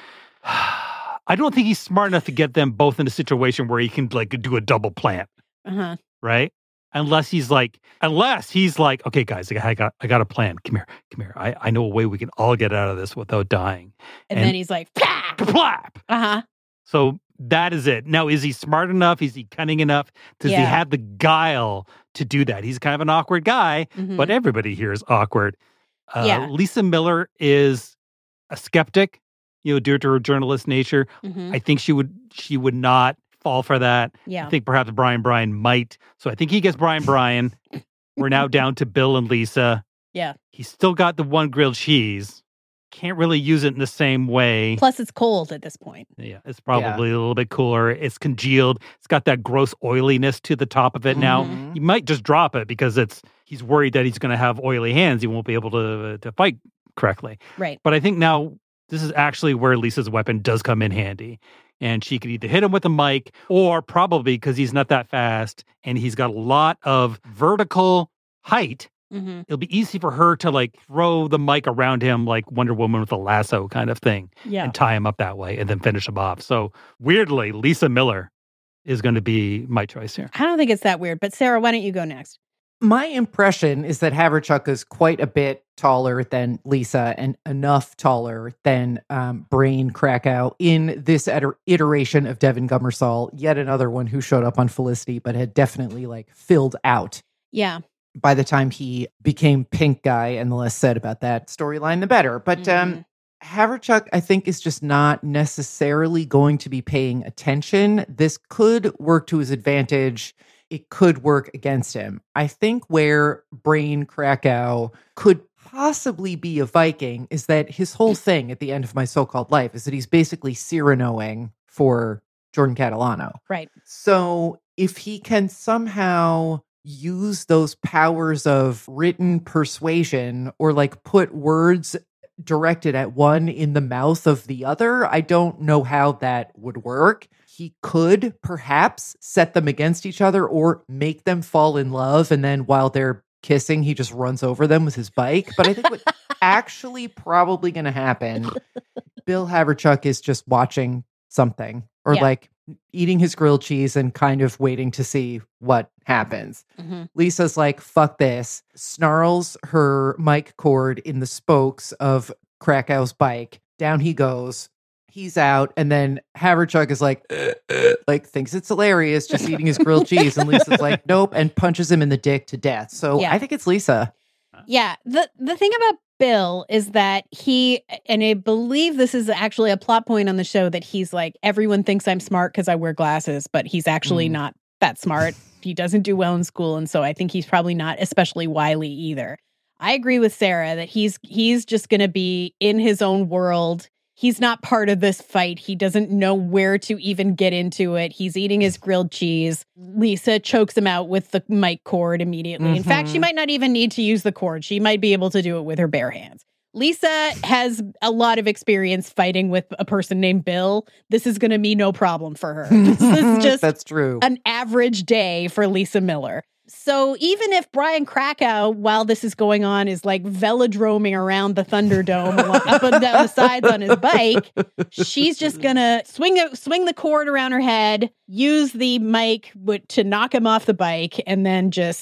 I don't think he's smart enough to get them both in a situation where he can like do a double plant, Uh-huh. right? Unless he's like, unless he's like, okay, guys, I got, I got a plan. Come here, come here. I, I know a way we can all get out of this without dying. And, And- then he's like, "Pah!" Kaplap! Uh-huh. So that is it. Now, is he smart enough? Is he cunning enough? Does he Yeah. have the guile to do that? He's kind of an awkward guy, Mhm. but everybody here is awkward. Uh, Yeah. Lisa Miller is a skeptic, you know, due to her journalist nature. Mhm. I think she would she would not fall for that. Yeah. I think perhaps Brian Bryan might. So I think he gets Brian Bryan. We're now down to Bill and Lisa. Yeah. He's still got the one grilled cheese. Can't really use it in the same way. Plus, it's cold at this point. Yeah, it's probably a little bit cooler. It's congealed. It's got that gross oiliness to the top of it now. Mhm. He might just drop it because it's he's worried that he's going to have oily hands. He won't be able to to fight correctly. Right. But I think now this is actually where Lisa's weapon does come in handy. And she could either hit him with a mic or probably because he's not that fast and he's got a lot of vertical height. Mm-hmm. It'll be easy for her to like throw the mic around him like Wonder Woman with a lasso kind of thing Yeah. and tie him up that way and then finish him off. So weirdly, Lisa Miller is going to be my choice here. I don't think it's that weird. But Sarah, why don't you go next? My impression is that Haverchuck is quite a bit taller than Lisa and enough taller than um, Brain Krakow in this iter- iteration of Devin Gummersall, yet another one who showed up on Felicity but had definitely like filled out Yeah. by the time he became Pink Guy, and the less said about that storyline, the better. But Mhm. um, Haverchuck, I think, is just not necessarily going to be paying attention. This could work to his advantage. It could work against him. I think where Brain Krakow could possibly be a Viking is that his whole thing at the end of My So-Called Life is that he's basically Cyranoing for Jordan Catalano. Right. So if he can somehow use those powers of written persuasion or like put words directed at one in the mouth of the other, I don't know how that would work. He could perhaps set them against each other or make them fall in love. And then while they're kissing, he just runs over them with his bike. But I think what actually probably going to happen, Bill Haverchuck is just watching something or Yeah. like eating his grilled cheese and kind of waiting to see what happens. Mm-hmm. Lisa's like, fuck this, snarls her mic cord in the spokes of Krakow's bike. Down he goes. He's out. And then Haverchuck is like, "Uh, uh," like thinks it's hilarious, just eating his grilled cheese. And Lisa's like, nope, and punches him in the dick to death. So Yeah. I think it's Lisa. Yeah. The the thing about Bill is that he, and I believe this is actually a plot point on the show, that he's like, everyone thinks I'm smart because I wear glasses, but he's actually Mm. not that smart. He doesn't do well in school. And so I think he's probably not especially wily either. I agree with Sarah that he's he's just going to be in his own world. He's not part of this fight. He doesn't know where to even get into it. He's eating his grilled cheese. Lisa chokes him out with the mic cord immediately. In fact, she Mhm. might not even need to use the cord. She might be able to do it with her bare hands. Lisa has a lot of experience fighting with a person named Bill. This is going to be no problem for her. This is just That's true. an average day for Lisa Miller. So even if Brian Krakow, while this is going on, is like velodroming around the Thunderdome up and down the sides on his bike, she's just gonna swing it, swing the cord around her head, use the mic w- to knock him off the bike, and then just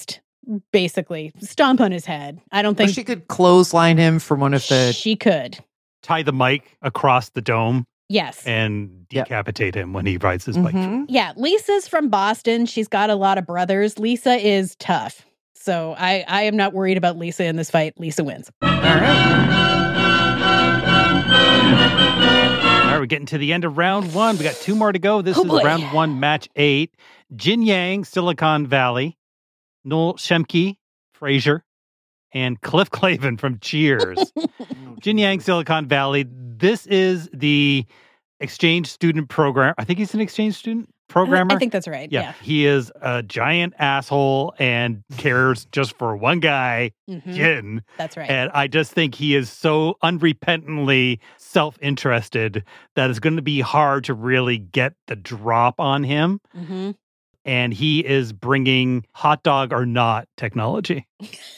basically stomp on his head. I don't Or think she could clothesline him from one of the. she could. Tie the mic across the dome Yes. and Yep. decapitate him when he rides his bike. Mhm. Yeah, Lisa's from Boston. She's got a lot of brothers. Lisa is tough. So I, I am not worried about Lisa in this fight. Lisa wins. All right. All right, we're getting to the end of round one. We got two more to go. This Oh, is boy. round one, match eight. Jin Yang, Silicon Valley. Noel Shemke, Frasier. And Cliff Clavin from Cheers. Jin Yang, Silicon Valley. This is the exchange student program. I think he's an exchange student programmer. I think that's right. Yeah. Yeah. He is a giant asshole and cares just for one guy, Mhm. Jin. That's right. And I just think he is so unrepentantly self-interested that it's going to be hard to really get the drop on him. hmm And he is bringing hot dog or not technology.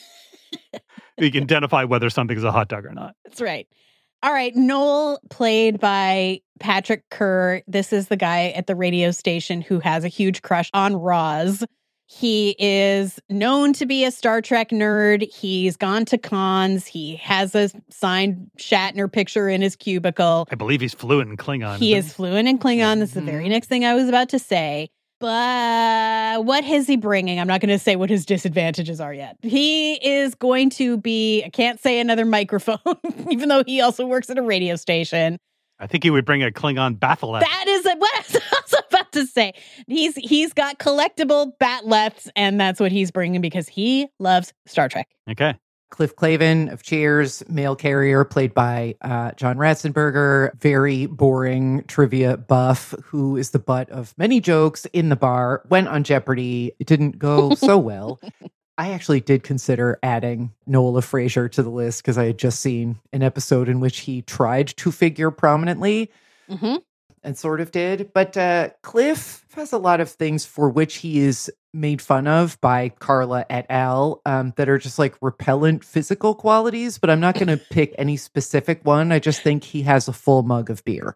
You can identify whether something is a hot dog or not. That's right. All right. Noel, played by Patrick Kerr. This is the guy at the radio station who has a huge crush on Roz. He is known to be a Star Trek nerd. He's gone to cons. He has a signed Shatner picture in his cubicle. I believe he's fluent in Klingon. He isn't is fluent in Klingon. That's the Mhm. very next thing I was about to say. But what is he bringing? I'm not going to say what his disadvantages are yet. He is going to be, I can't say another microphone, even though he also works at a radio station. I think he would bring a Klingon batholeth. That is what I was also about to say. He's He's got collectible batleths, and that's what he's bringing because he loves Star Trek. Okay. Cliff Clavin of Cheers, mail carrier, played by uh, John Ratzenberger, very boring trivia buff who is the butt of many jokes in the bar, went on Jeopardy. It didn't go so well. I actually did consider adding Noel of Frasier to the list because I had just seen an episode in which he tried to figure prominently Mm-hmm. and sort of did. But uh, Cliff has a lot of things for which he is made fun of by Carla et al. Um, that are just like repellent physical qualities, but I'm not going to pick any specific one. I just think he has a full mug of beer.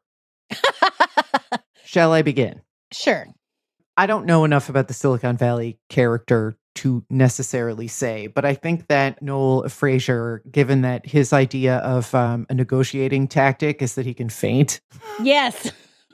Shall I begin? Sure. I don't know enough about the Silicon Valley character to necessarily say, but I think that Noel Frasier, given that his idea of um, a negotiating tactic is that he can faint, Yes.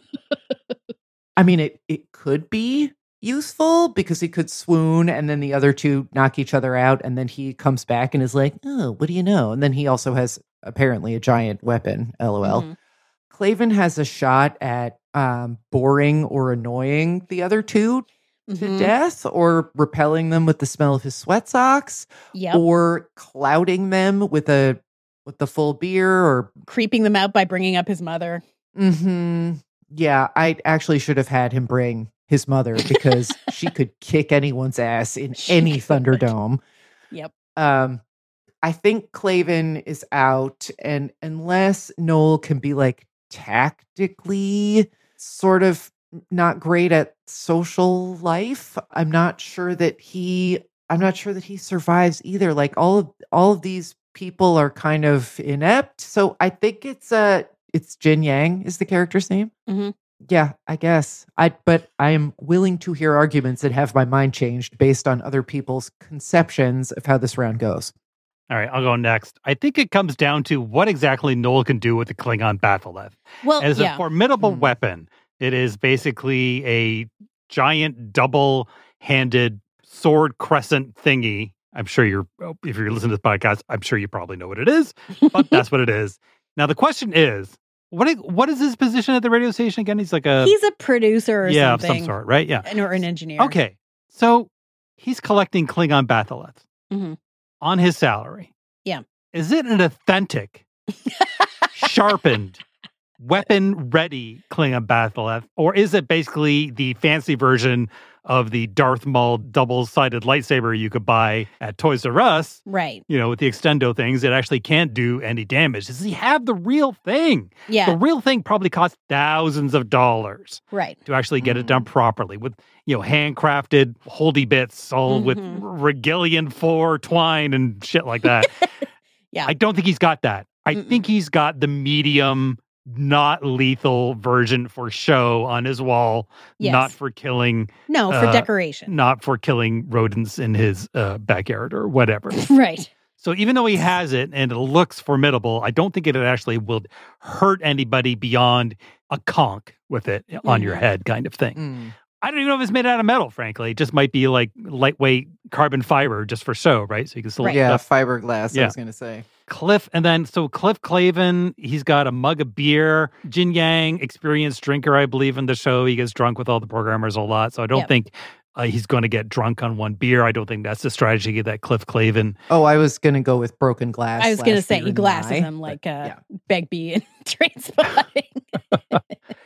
I mean, it, it could be useful because he could swoon and then the other two knock each other out. And then he comes back and is like, oh, what do you know? And then he also has apparently a giant weapon, LOL. Mhm. Clavin has a shot at um, boring or annoying the other two to Mhm. death or repelling them with the smell of his sweat socks Yep. or clouding them with a with the full beer or Creeping them out by bringing up his mother. hmm yeah, I actually should have had him bring his mother because she could kick anyone's ass in She any could. Thunderdome. Yep. Um, I think Clavin is out, and unless Noel can be like tactically sort of not great at social life, I'm not sure that he. I'm not sure that he survives either. Like all of all of these people are kind of inept, so I think it's uh it's Jin Yang is the character's name. Mhm. Yeah, I guess. I but I am willing to hear arguments and have my mind changed based on other people's conceptions of how this round goes. All right, I'll go next. I think it comes down to what exactly Noel can do with the Klingon batholeth. Well, As yeah. a formidable Mm. weapon, it is basically a giant double-handed sword crescent thingy. I'm sure you're, if you're listening to this podcast, I'm sure you probably know what it is, but that's what it is. Now, the question is, what what is his position at the radio station again? He's like a, He's a producer or yeah, of something. some sort, right? Yeah. And- Or an engineer. Okay, so he's collecting Klingon batholeths Mhm. on his salary. Yeah. Is it an authentic, sharpened, weapon-ready Klingon batholeth, or is it basically the fancy version of the Darth Maul double-sided lightsaber you could buy at Toys R Us? Right. You know, with the extendo things, it actually can't do any damage. Does he have the real thing? Yeah. The real thing probably costs thousands of dollars Right. to actually get it done properly with, you know, handcrafted holdy bits all with Mhm. Regillion four twine and shit like that. Yeah. I don't think he's got that. I Mm-mm. think he's got the medium not lethal version for show on his wall, Yes. not for killing, No, for uh, decoration. not for killing rodents in his uh, backyard or whatever. Right. So even though he has it and it looks formidable, I don't think it actually will hurt anybody beyond a conch with it on your Mhm. head kind of thing. Mm. I don't even know if it's made out of metal, frankly. It just might be like lightweight carbon fiber just for show, right? So you can still Right. Yeah, lift fiberglass, I Yeah. was going to say. Cliff, and then so Cliff Clavin, he's got a mug of beer. Jin Yang, experienced drinker, I believe, in the show. He gets drunk with all the programmers a lot. So I don't Yep. think uh, he's going to get drunk on one beer. I don't think that's the strategy that Cliff Clavin. Oh, I was going to go with broken glass. I was going to slash say beer he in the glasses eye, him but like uh, yeah. Begbie and Trainspotting.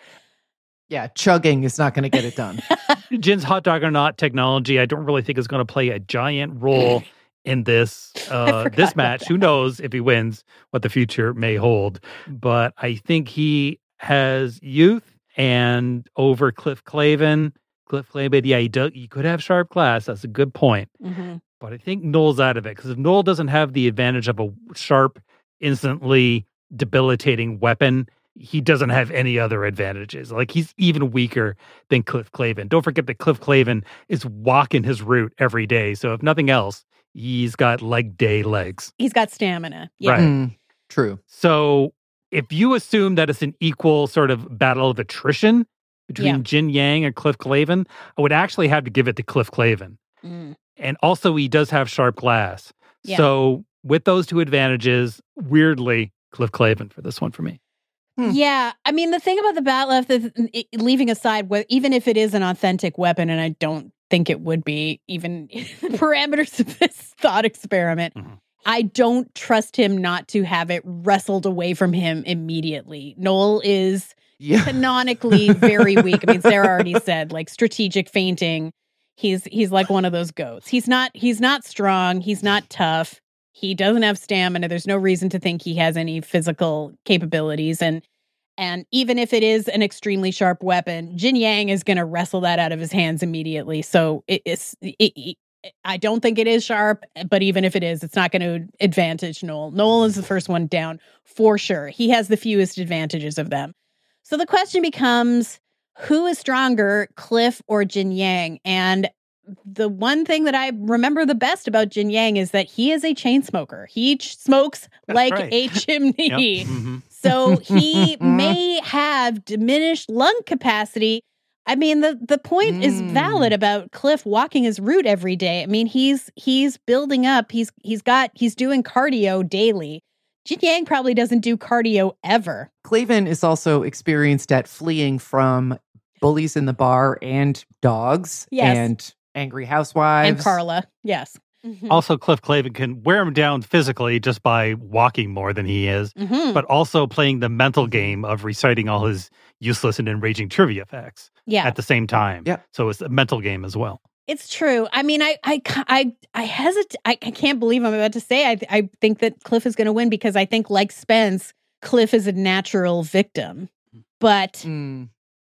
Yeah, chugging is not going to get it done. Jin's hot dog or not technology, I don't really think is going to play a giant role in this uh, forgot this about match. that. Who knows if he wins, what the future may hold. But I think he has youth and over Cliff Clavin. Cliff Clavin, yeah, he, does, he could have sharp glass. That's a good point. Mhm. But I think Noel's out of it because if Noel doesn't have the advantage of a sharp, instantly debilitating weapon, he doesn't have any other advantages. Like he's even weaker than Cliff Clavin. Don't forget that Cliff Clavin is walking his route every day. So if nothing else, he's got leg day legs. He's got stamina. Yeah. Right. Mm, true. So if you assume that it's an equal sort of battle of attrition between Yeah. Jin Yang and Cliff Clavin, I would actually have to give it to Cliff Clavin. Mm. And also, he does have sharp glass. Yeah. So, with those two advantages, weirdly, Cliff Clavin for this one for me. Hmm. Yeah, I mean the thing about the bat left is it- leaving aside where even if it is an authentic weapon, and I don't think it would be even in the parameters of this thought experiment, Mhm. I don't trust him not to have it wrestled away from him immediately. Noel is Yeah. canonically very weak. I mean, Sarah already said like strategic fainting. He's he's like one of those goats. He's not he's not strong. He's not tough. He doesn't have stamina. There's no reason to think he has any physical capabilities. And and even if it is an extremely sharp weapon, Jin Yang is going to wrestle that out of his hands immediately. So it is. It, it, I don't think it is sharp, but even if it is, it's not going to advantage Noel. Noel is the first one down for sure. He has the fewest advantages of them. So the question becomes, who is stronger, Cliff or Jin Yang? And the one thing that I remember the best about Jin Yang is that he is a chain smoker. He ch- smokes That's like right. a chimney. Yep. Mhm. So he may have diminished lung capacity. I mean, the, the point is Mm. valid about Cliff walking his route every day. I mean, he's he's building up. He's he's got he's doing cardio daily. Jin Yang probably doesn't do cardio ever. Clavin is also experienced at fleeing from bullies in the bar and dogs Yes. and angry housewives. And Carla, yes. Also, Cliff Clavin can wear him down physically just by walking more than he is, Mhm. but also playing the mental game of reciting all his useless and enraging trivia facts Yeah, at the same time. Yeah. So it's a mental game as well. it's true. I mean, I I ca- I, I hesitate. I, I can't believe I'm about to say. I I think that Cliff is going to win because I think, like Spence, Cliff is a natural victim. But Mm.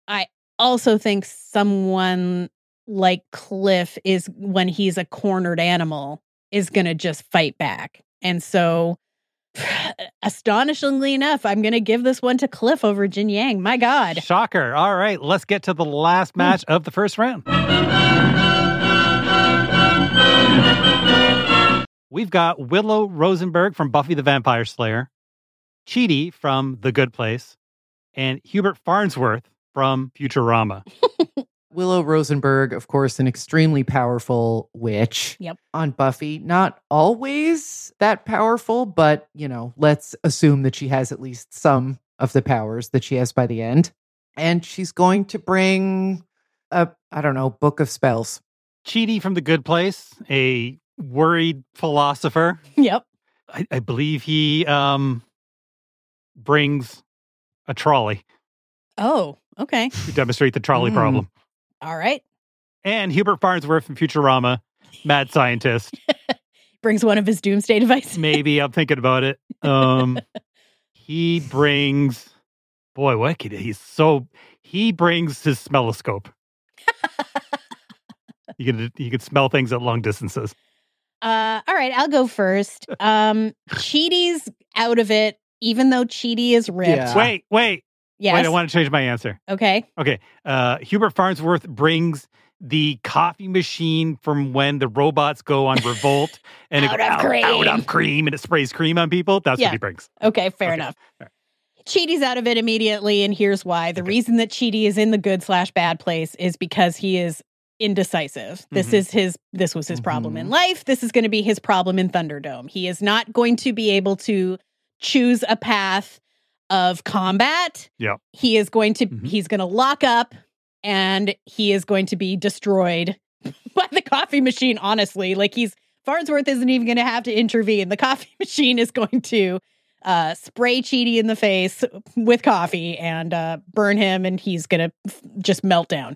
also think someone like Cliff is, when he's a cornered animal, is going to just fight back. And so, astonishingly enough, I'm going to give this one to Cliff over Jin Yang. My God. Shocker. All right, let's get to the last match of the first round. We've got Willow Rosenberg from Buffy the Vampire Slayer, Chidi from The Good Place, and Hubert Farnsworth from Futurama. Willow Rosenberg, of course, an extremely powerful witch. Yep. On Buffy. Not always that powerful, but, you know, let's assume that she has at least some of the powers that she has by the end. And she's going to bring a, I don't know, book of spells. Chidi from The Good Place, a worried philosopher. Yep. I, I believe he um, brings a trolley Oh, okay. to demonstrate the trolley Mm. problem. All right. And Hubert Farnsworth from Futurama, mad scientist. Brings one of his doomsday devices. Maybe I'm thinking about it. Um, he brings, boy, what could he's so he brings his smelloscope. You can you can smell things at long distances. Uh, all right, I'll go first. Um, Chidi's out of it. even though Chidi is ripped. Yeah. Wait, wait, Yes. wait, I want to change my answer. Okay. Okay. Uh, Hubert Farnsworth brings the coffee machine from when the robots go on revolt and Out it of out, cream. out of cream and it sprays cream on people. That's Yeah. what he brings. Okay, fair Okay. enough. All right. Chidi's out of it immediately, and here's why. The Okay. reason that Chidi is in the good slash bad place is because he is indecisive. This Mhm. is his this was his problem Mhm. in life. This is going to be his problem in Thunderdome. He is not going to be able to choose a path of combat. Yeah. He is going to Mhm. he's going to lock up and he is going to be destroyed by the coffee machine, honestly. Like he's Farnsworth isn't even going to have to intervene. The coffee machine is going to uh, spray Chidi in the face with coffee and uh, burn him, and he's going to f- just melt down.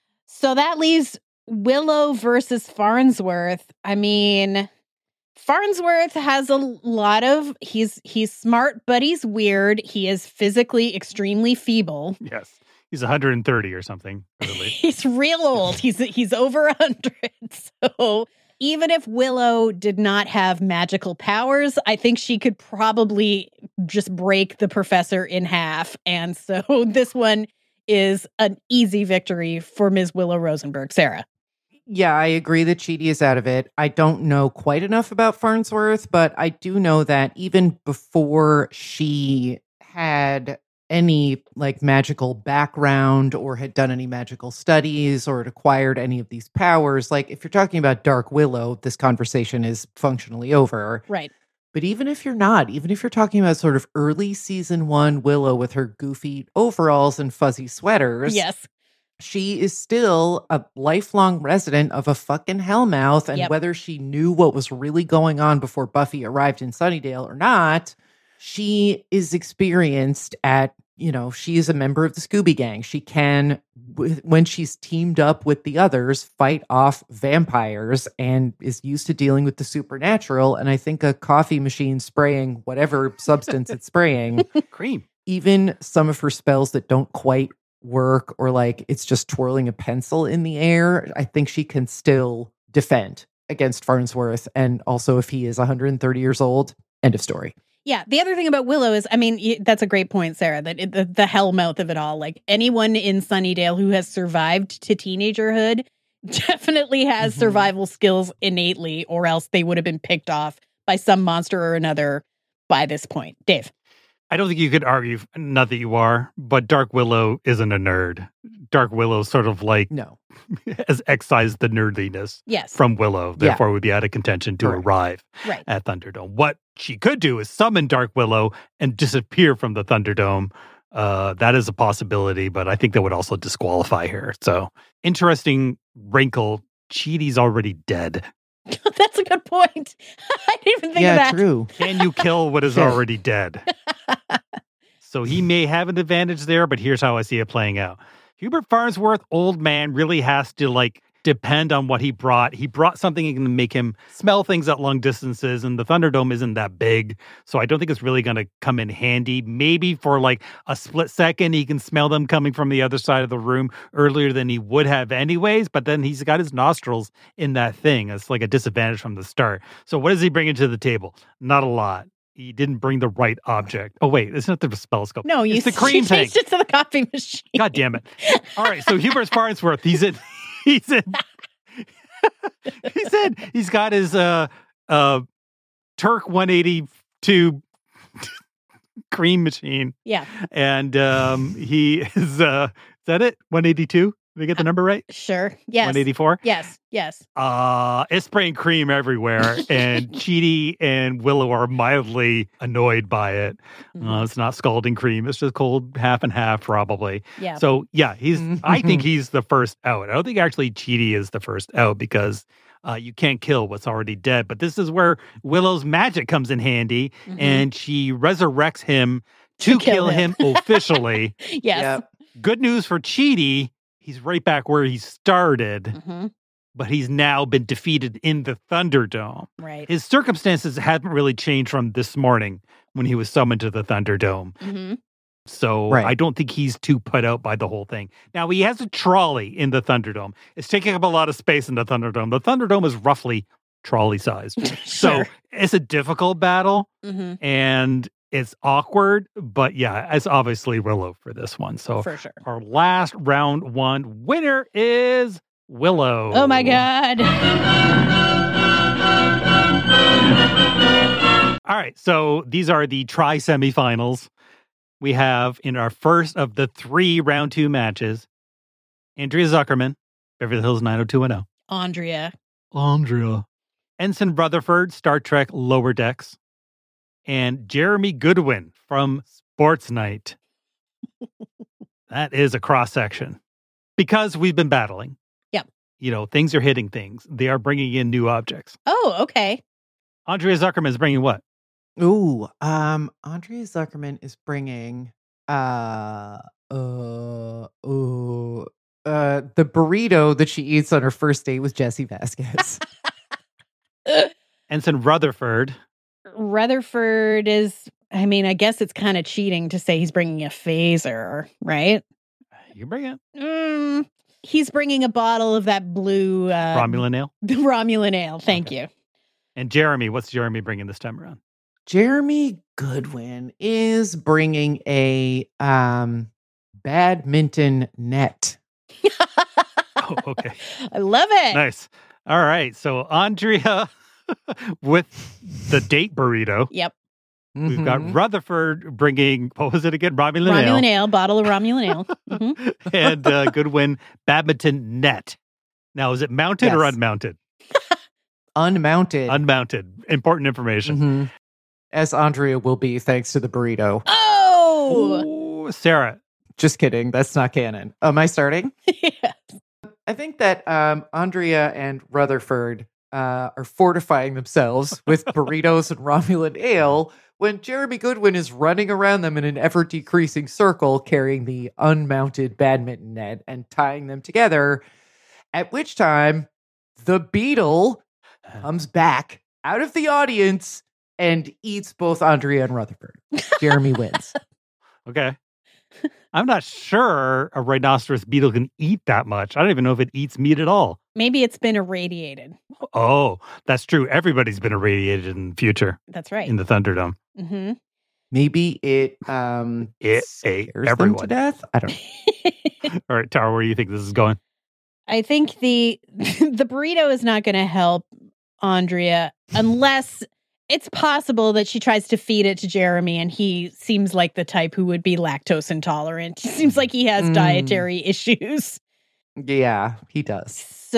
So that leaves Willow versus Farnsworth. I mean, Farnsworth has a lot of he's he's smart, but he's weird. He is physically extremely feeble. Yes. He's one hundred thirty or something, probably. He's real old. He's he's over a hundred. So even if Willow did not have magical powers, I think she could probably just break the professor in half. And so this one is an easy victory for Miz Willow Rosenberg. Sarah. Yeah, I agree that Chidi is out of it. I don't know quite enough about Farnsworth, but I do know that even before she had any like magical background or had done any magical studies or had acquired any of these powers, like if you're talking about Dark Willow, this conversation is functionally over. Right. But even if you're not, even if you're talking about sort of early season one Willow with her goofy overalls and fuzzy sweaters, Yes. she is still a lifelong resident of a fucking Hellmouth. And Yep. whether she knew what was really going on before Buffy arrived in Sunnydale or not, she is experienced at, you know, she is a member of the Scooby Gang. She can, w- when she's teamed up with the others, fight off vampires and is used to dealing with the supernatural. And I think a coffee machine spraying whatever substance it's spraying, Cream. even some of her spells that don't quite work or like it's just twirling a pencil in the air, I think she can still defend against Farnsworth. And also, if he is one hundred thirty years old, end of story. Yeah. The other thing about Willow is, I mean, y- that's a great point, Sarah, that it, the, the hellmouth of it all, like anyone in Sunnydale who has survived to teenagerhood definitely has Mhm. survival skills innately, or else they would have been picked off by some monster or another by this point. Dave. I don't think you could argue, not that you are, but Dark Willow isn't a nerd. Dark Willow sort of like No. has excised the nerdiness Yes. from Willow, Yeah. therefore would be out of contention to Correct. arrive Right. at Thunderdome. What she could do is summon Dark Willow and disappear from the Thunderdome. Uh, that is a possibility, but I think that would also disqualify her. So, interesting wrinkle. Chidi's already dead. That's a good point. I didn't even think Yeah, of that. true. Can you kill what is Sure. already dead? So he may have an advantage there, but here's how I see it playing out. Hubert Farnsworth, old man, really has to like depend on what he brought. He brought something that can make him smell things at long distances, and the Thunderdome isn't that big. So I don't think it's really going to come in handy. Maybe for like a split second, he can smell them coming from the other side of the room earlier than he would have anyways, but then he's got his nostrils in that thing. It's like a disadvantage from the start. So what does he bring to the table? Not a lot. He didn't bring the right object. Oh, wait, it's not the spell scope. No, you it's the s- cream you thing. changed it to the coffee machine. God damn it. All right, so Hubert Farnsworth, he's in, he's in, he said he's got his uh, uh, Turk one eighty-two cream machine. Yeah. And um, he is, uh, is that it? one eighty-two? Did I get the number right? Sure. Yes. one eighty-four? Yes. Yes. Uh, it's spraying cream everywhere, and Chidi and Willow are mildly annoyed by it. Uh, it's not scalding cream; it's just cold half and half, probably. Yeah. So yeah, he's. I think he's the first out. I don't think actually Chidi is the first out because uh, you can't kill what's already dead. But this is where Willow's magic comes in handy, Mhm. and she resurrects him to, To kill kill him, him. officially. Yes. Yep. Good news for Chidi. He's right back where he started, hmm but he's now been defeated in the Thunderdome. Right. His circumstances haven't really changed from this morning when he was summoned to the Thunderdome. hmm So Right. I don't think he's too put out by the whole thing. Now, he has a trolley in the Thunderdome. It's taking up a lot of space in the Thunderdome. The Thunderdome is roughly trolley sized. So Sure. it's a difficult battle. hmm And It's awkward, but yeah, it's obviously Willow for this one. So For sure. our last round one winner is Willow. Oh my God. All right, so these are the tri semifinals. We have in our first of the three round two matches, Andrea Zuckerman, Beverly Hills nine oh two one oh. Andrea. Andrea. Ensign Rutherford, Star Trek Lower Decks. And Jeremy Goodwin from Sports Night. That is a cross section. Because we've been battling. Yep. You know, things are hitting things. They are bringing in new objects. Oh, okay. Andrea Zuckerman is bringing what? Ooh, um, Andrea Zuckerman is bringing uh uh uh uh the burrito that she eats on her first date with Jesse Vasquez. Ensign Rutherford. Rutherford is, I mean, I guess it's kind of cheating to say he's bringing a phaser, right? You bring it. Mm, he's bringing a bottle of that blue uh, Romulan ale. Romulan ale. Thank Okay. you. And Jeremy, what's Jeremy bringing this time around? Jeremy Goodwin is bringing a um badminton net. Oh, okay. I love it. Nice. All right. So Andrea with the date burrito. Yep. We've got Mhm. Rutherford bringing, what was it again? Romulan, Romulan ale. ale, bottle of Romulan ale. Mhm. And uh, Goodwin badminton net. Now, is it mounted or Yes. unmounted? unmounted. Unmounted. Important information. Mhm. As Andrea will be thanks to the burrito. Oh! Ooh, Sarah. Just kidding. That's not canon. Am I starting? Yeah. I think that um, Andrea and Rutherford uh, are fortifying themselves with burritos and Romulan ale when Jeremy Goodwin is running around them in an ever-decreasing circle carrying the unmounted badminton net and tying them together, at which time the beetle comes back out of the audience and eats both Andrea and Rutherford. Jeremy wins. Okay. I'm not sure a rhinoceros beetle can eat that much. I don't even know if it eats meat at all. Maybe it's been irradiated. Oh, that's true. Everybody's been irradiated in the future That's right. in the Thunderdome. Mm-hmm. Maybe it um It ate scares them everyone. to death. I don't know. All right, Tara, where do you think this is going? I think the the burrito is not going to help Andrea unless it's possible that she tries to feed it to Jeremy and he seems like the type who would be lactose intolerant. He seems like he has Mm. dietary issues. Yeah, he does.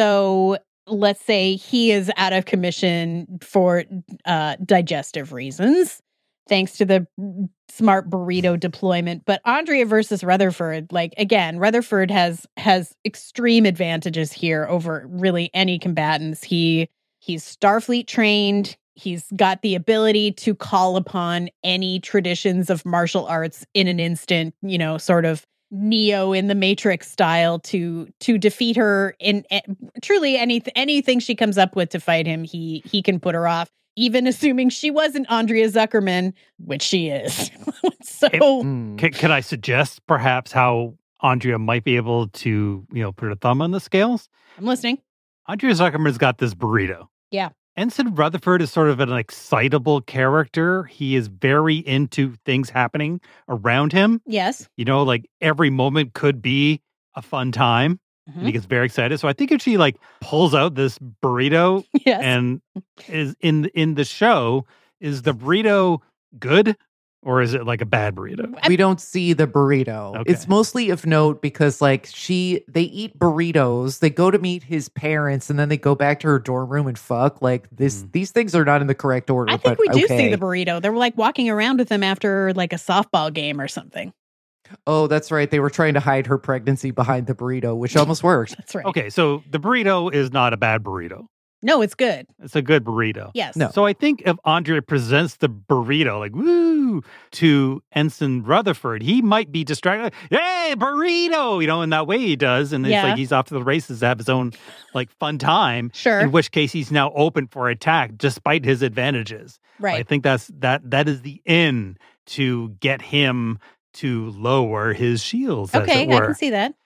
So let's say he is out of commission for uh, digestive reasons, thanks to the smart burrito deployment. But Andrea versus Rutherford, like again, Rutherford has has extreme advantages here over really any combatants. He he's Starfleet trained. He's got the ability to call upon any traditions of martial arts in an instant, you know, sort of Neo in the Matrix style to to defeat her in uh, truly any anything she comes up with to fight him. He he can put her off, even assuming she wasn't Andrea Zuckerman, which she is. So Mm. Can, can I suggest perhaps how Andrea might be able to, you know, put her thumb on the scales? I'm listening. Andrea Zuckerman's got this burrito. Yeah. Ensign Rutherford is sort of an excitable character. He is very into things happening around him. Yes. You know, like every moment could be a fun time. And he Mhm. gets very excited. So I think if she like pulls out this burrito Yes. and is in in the show, is the burrito good or is it like a bad burrito? We don't see the burrito. Okay. It's mostly of note because like she they eat burritos, they go to meet his parents, and then they go back to her dorm room and fuck. Like this Mm. these things are not in the correct order. I think but we do okay. see the burrito. They were like walking around with him after like a softball game or something. Oh, that's right. They were trying to hide her pregnancy behind the burrito, which almost worked. That's right. Okay, so the burrito is not a bad burrito. No, it's good. It's a good burrito. Yes. No. So I think if Andrea presents the burrito, like, woo, to Ensign Rutherford, he might be distracted. Like, hey, burrito! You know, in that way he does. And it's Yeah. like he's off to the races to have his own, like, fun time. Sure. In which case he's now open for attack despite his advantages. I Right. think that's that that is the in to get him to lower his shields, as Okay, it I were. can see that.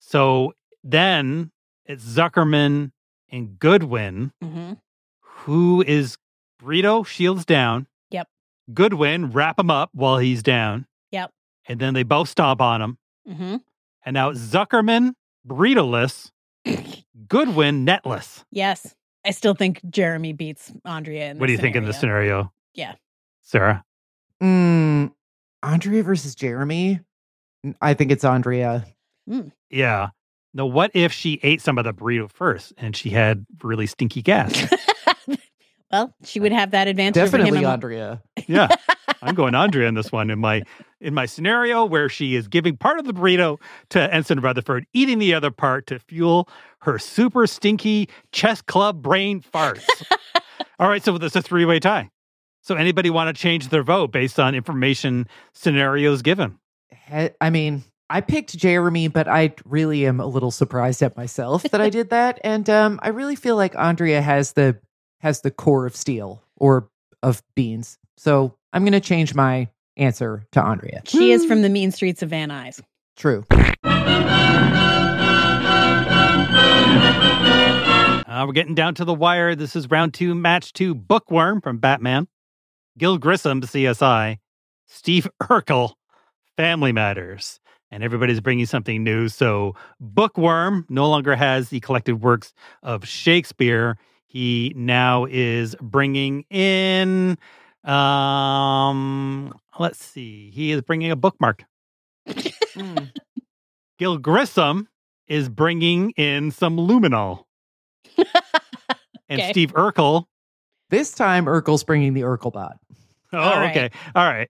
So then it's Zuckerman and Goodwin. hmm Who is burrito? Shields down. Yep. Goodwin wrap him up while he's down. Yep. And then they both stomp on him. Mm-hmm. And now Zuckerman, burrito-less, Goodwin, netless. Yes. I still think Jeremy beats Andrea in this What do you think in this scenario? Yeah. Sarah? Mm, Andrea versus Jeremy? I think it's Andrea. Mm. Yeah. Now, what if she ate some of the burrito first and she had really stinky gas? Well, she would have that advantage over him. Definitely and- Andrea. Yeah. I'm going Andrea in this one. In my in my scenario where she is giving part of the burrito to Ensign Rutherford, eating the other part to fuel her super stinky chess club brain farts. All right, so that's a three-way tie. So anybody want to change their vote based on information scenarios given? He- I mean, I picked Jeremy, but I really am a little surprised at myself that I did that. And um, I really feel like Andrea has the has the core of steel or of beans. So I'm going to change my answer to Andrea. She is from the mean streets of Van Nuys. True. Uh, we're getting down to the wire. This is round two, match two. Bookworm from Batman. Gil Grissom, C S I. Steve Urkel, Family Matters. And everybody's bringing something new. So Bookworm no longer has the collected works of Shakespeare. He now is bringing in, um, let's see, he is bringing a bookmark. Mm. Gil Grissom is bringing in some luminol. And Okay. Steve Urkel. This time, Urkel's bringing the Urkelbot. Oh, All right. okay. All right.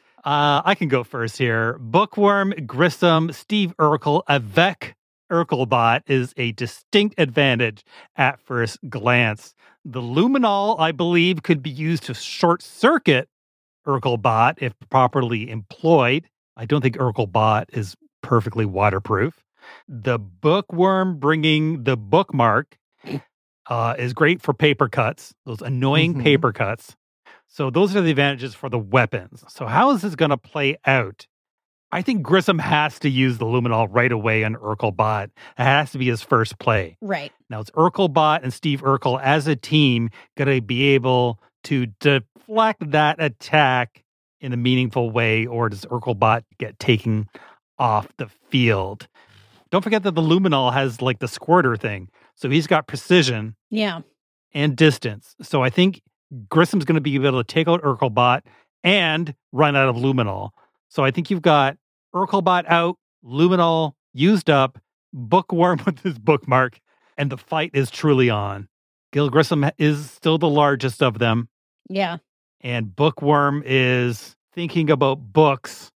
Uh, I can go first here. Bookworm, Grissom, Steve Urkel, avec Urkelbot is a distinct advantage at first glance. The luminol, I believe, could be used to short circuit Urkelbot if properly employed. I don't think Urkelbot is perfectly waterproof. The Bookworm bringing the bookmark uh, is great for paper cuts, those annoying Mhm. paper cuts. So those are the advantages for the weapons. So how is this going to play out? I think Grissom has to use the luminol right away on Urkelbot. It has to be his first play. Right. Now it's Urkelbot and Steve Urkel as a team going to be able to deflect that attack in a meaningful way, or does Urkelbot get taken off the field? Don't forget that the luminol has like the squirter thing. So he's got precision Yeah. and distance. So I think Grissom's going to be able to take out Urkelbot and run out of luminol. So I think you've got Urkelbot out, luminol used up, Bookworm with his bookmark, and the fight is truly on. Gil Grissom is still the largest of them, Yeah. and Bookworm is thinking about books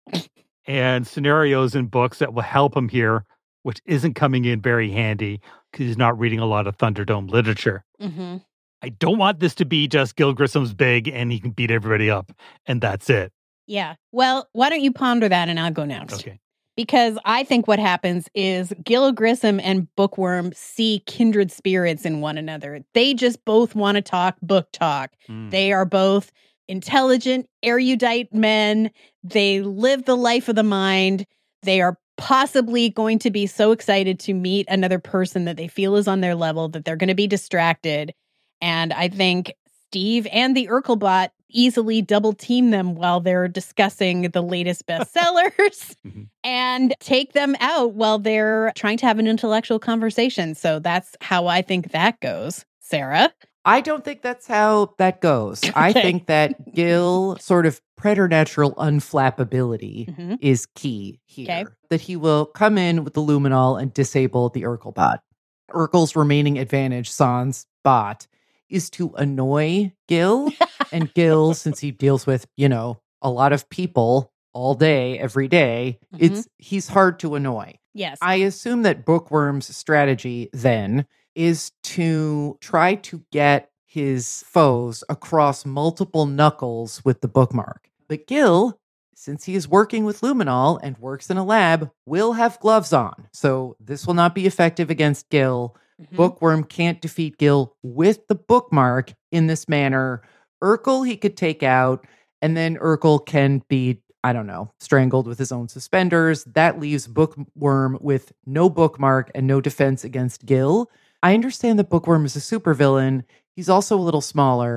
and scenarios in books that will help him here, which isn't coming in very handy because he's not reading a lot of Thunderdome literature. Mm-hmm. I don't want this to be just Gil Grissom's big and he can beat everybody up, and that's it. Yeah. Well, why don't you ponder that and I'll go next? Okay. Because I think what happens is Gil Grissom and Bookworm see kindred spirits in one another. They just both want to talk book talk. Mm. They are both intelligent, erudite men. They live the life of the mind. They are possibly going to be so excited to meet another person that they feel is on their level that they're going to be distracted. And I think Steve and the Urkelbot easily double team them while they're discussing the latest bestsellers Mhm. and take them out while they're trying to have an intellectual conversation. So that's how I think that goes. Sarah? I don't think that's how that goes. I Okay. think that Gil sort of preternatural unflappability Mhm. is key here. Okay. That he will come in with the luminol and disable the Urkelbot. Urkel's remaining advantage, Sans bot, is to annoy Gil. And Gil, since he deals with, you know, a lot of people all day, every day, Mhm. it's he's hard to annoy. Yes. I assume that Bookworm's strategy then is to try to get his foes across multiple knuckles with the bookmark. But Gil, since he is working with luminol and works in a lab, will have gloves on. So this will not be effective against Gil. Mhm. Bookworm can't defeat Gil with the bookmark in this manner. Urkel he could take out, and then Urkel can be, I don't know, strangled with his own suspenders. That leaves Bookworm with no bookmark and no defense against Gil. I understand that Bookworm is a supervillain. He's also a little smaller.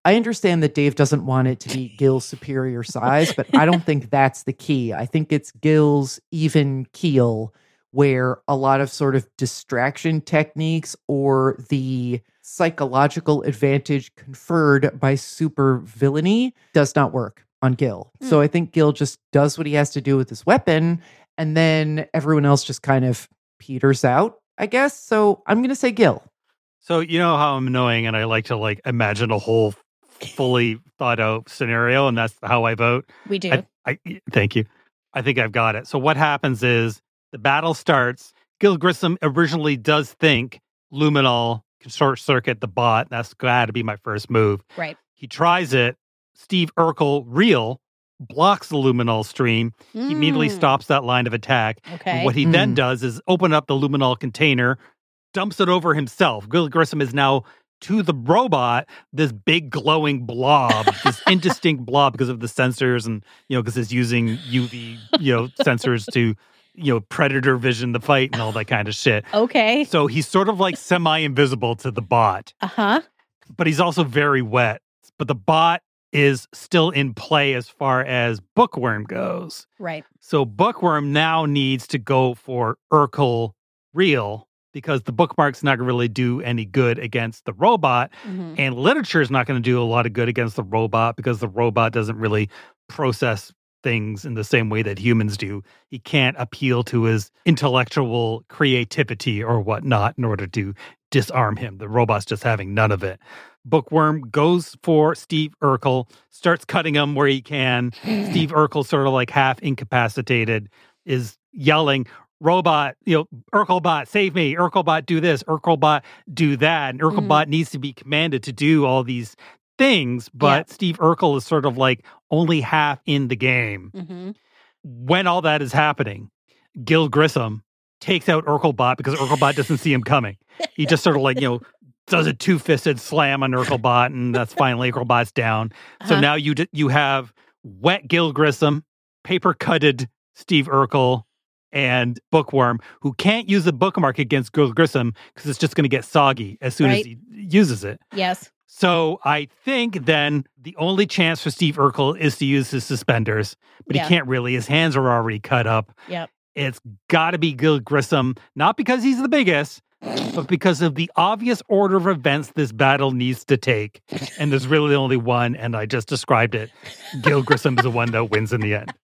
I understand that Dave doesn't want it to be Gil's superior size, but I don't think that's the key. I think it's Gil's even keel, where a lot of sort of distraction techniques or the psychological advantage conferred by super villainy does not work on Gil. Mm. So I think Gil just does what he has to do with his weapon, and then everyone else just kind of peters out, I guess. So I'm going to say Gil. So you know how I'm annoying, and I like to like imagine a whole fully thought out scenario, and that's how I vote. We do. I, I thank you. I think I've got it. So what happens is the battle starts. Gil Grissom originally does think Luminol can short circuit the bot. That's got to be my first move. Right. He tries it. Steve Urkel, real, blocks the Luminol stream. Mm. He immediately stops that line of attack. Okay. And what he Mm. then does is open up the Luminol container, dumps it over himself. Gil Grissom is now to the robot, this big glowing blob, this indistinct blob because of the sensors and, you know, because it's using U V, you know, sensors to, you know, predator vision the fight and all that kind of shit. Okay. So he's sort of like semi-invisible to the bot, Uh-huh. but he's also very wet. But the bot is still in play as far as Bookworm goes. Right. So Bookworm now needs to go for Urkel real, because the bookmark's not going to really do any good against the robot. Mm-hmm. And literature is not going to do a lot of good against the robot because the robot doesn't really process things in the same way that humans do. He can't appeal to his intellectual creativity or whatnot in order to disarm him. The robot's just having none of it. Bookworm goes for Steve Urkel, starts cutting him where he can. Steve Urkel, sort of like half incapacitated, is yelling, robot, you know, Urkelbot, save me. Urkelbot, do this. Urkelbot, do that. And Urkelbot mm-hmm. needs to be commanded to do all these things, but yeah. Steve Urkel is sort of like only half in the game. Mm-hmm. When all that is happening, Gil Grissom takes out Urkelbot because Urkelbot doesn't see him coming. He just sort of like, you know, does a two-fisted slam on Urkelbot, and that's finally Urkelbot's down. Uh-huh. So now you d- you have wet Gil Grissom, paper-cutted Steve Urkel, and Bookworm, who can't use the bookmark against Gil Grissom because it's just going to get soggy as soon right. as he uses it. Yes. So I think then the only chance for Steve Urkel is to use his suspenders, but yeah. he can't really. His hands are already cut up. Yep. It's got to be Gil Grissom, not because he's the biggest, but because of the obvious order of events this battle needs to take. And there's really only one, and I just described it. Gil Grissom is the one that wins in the end.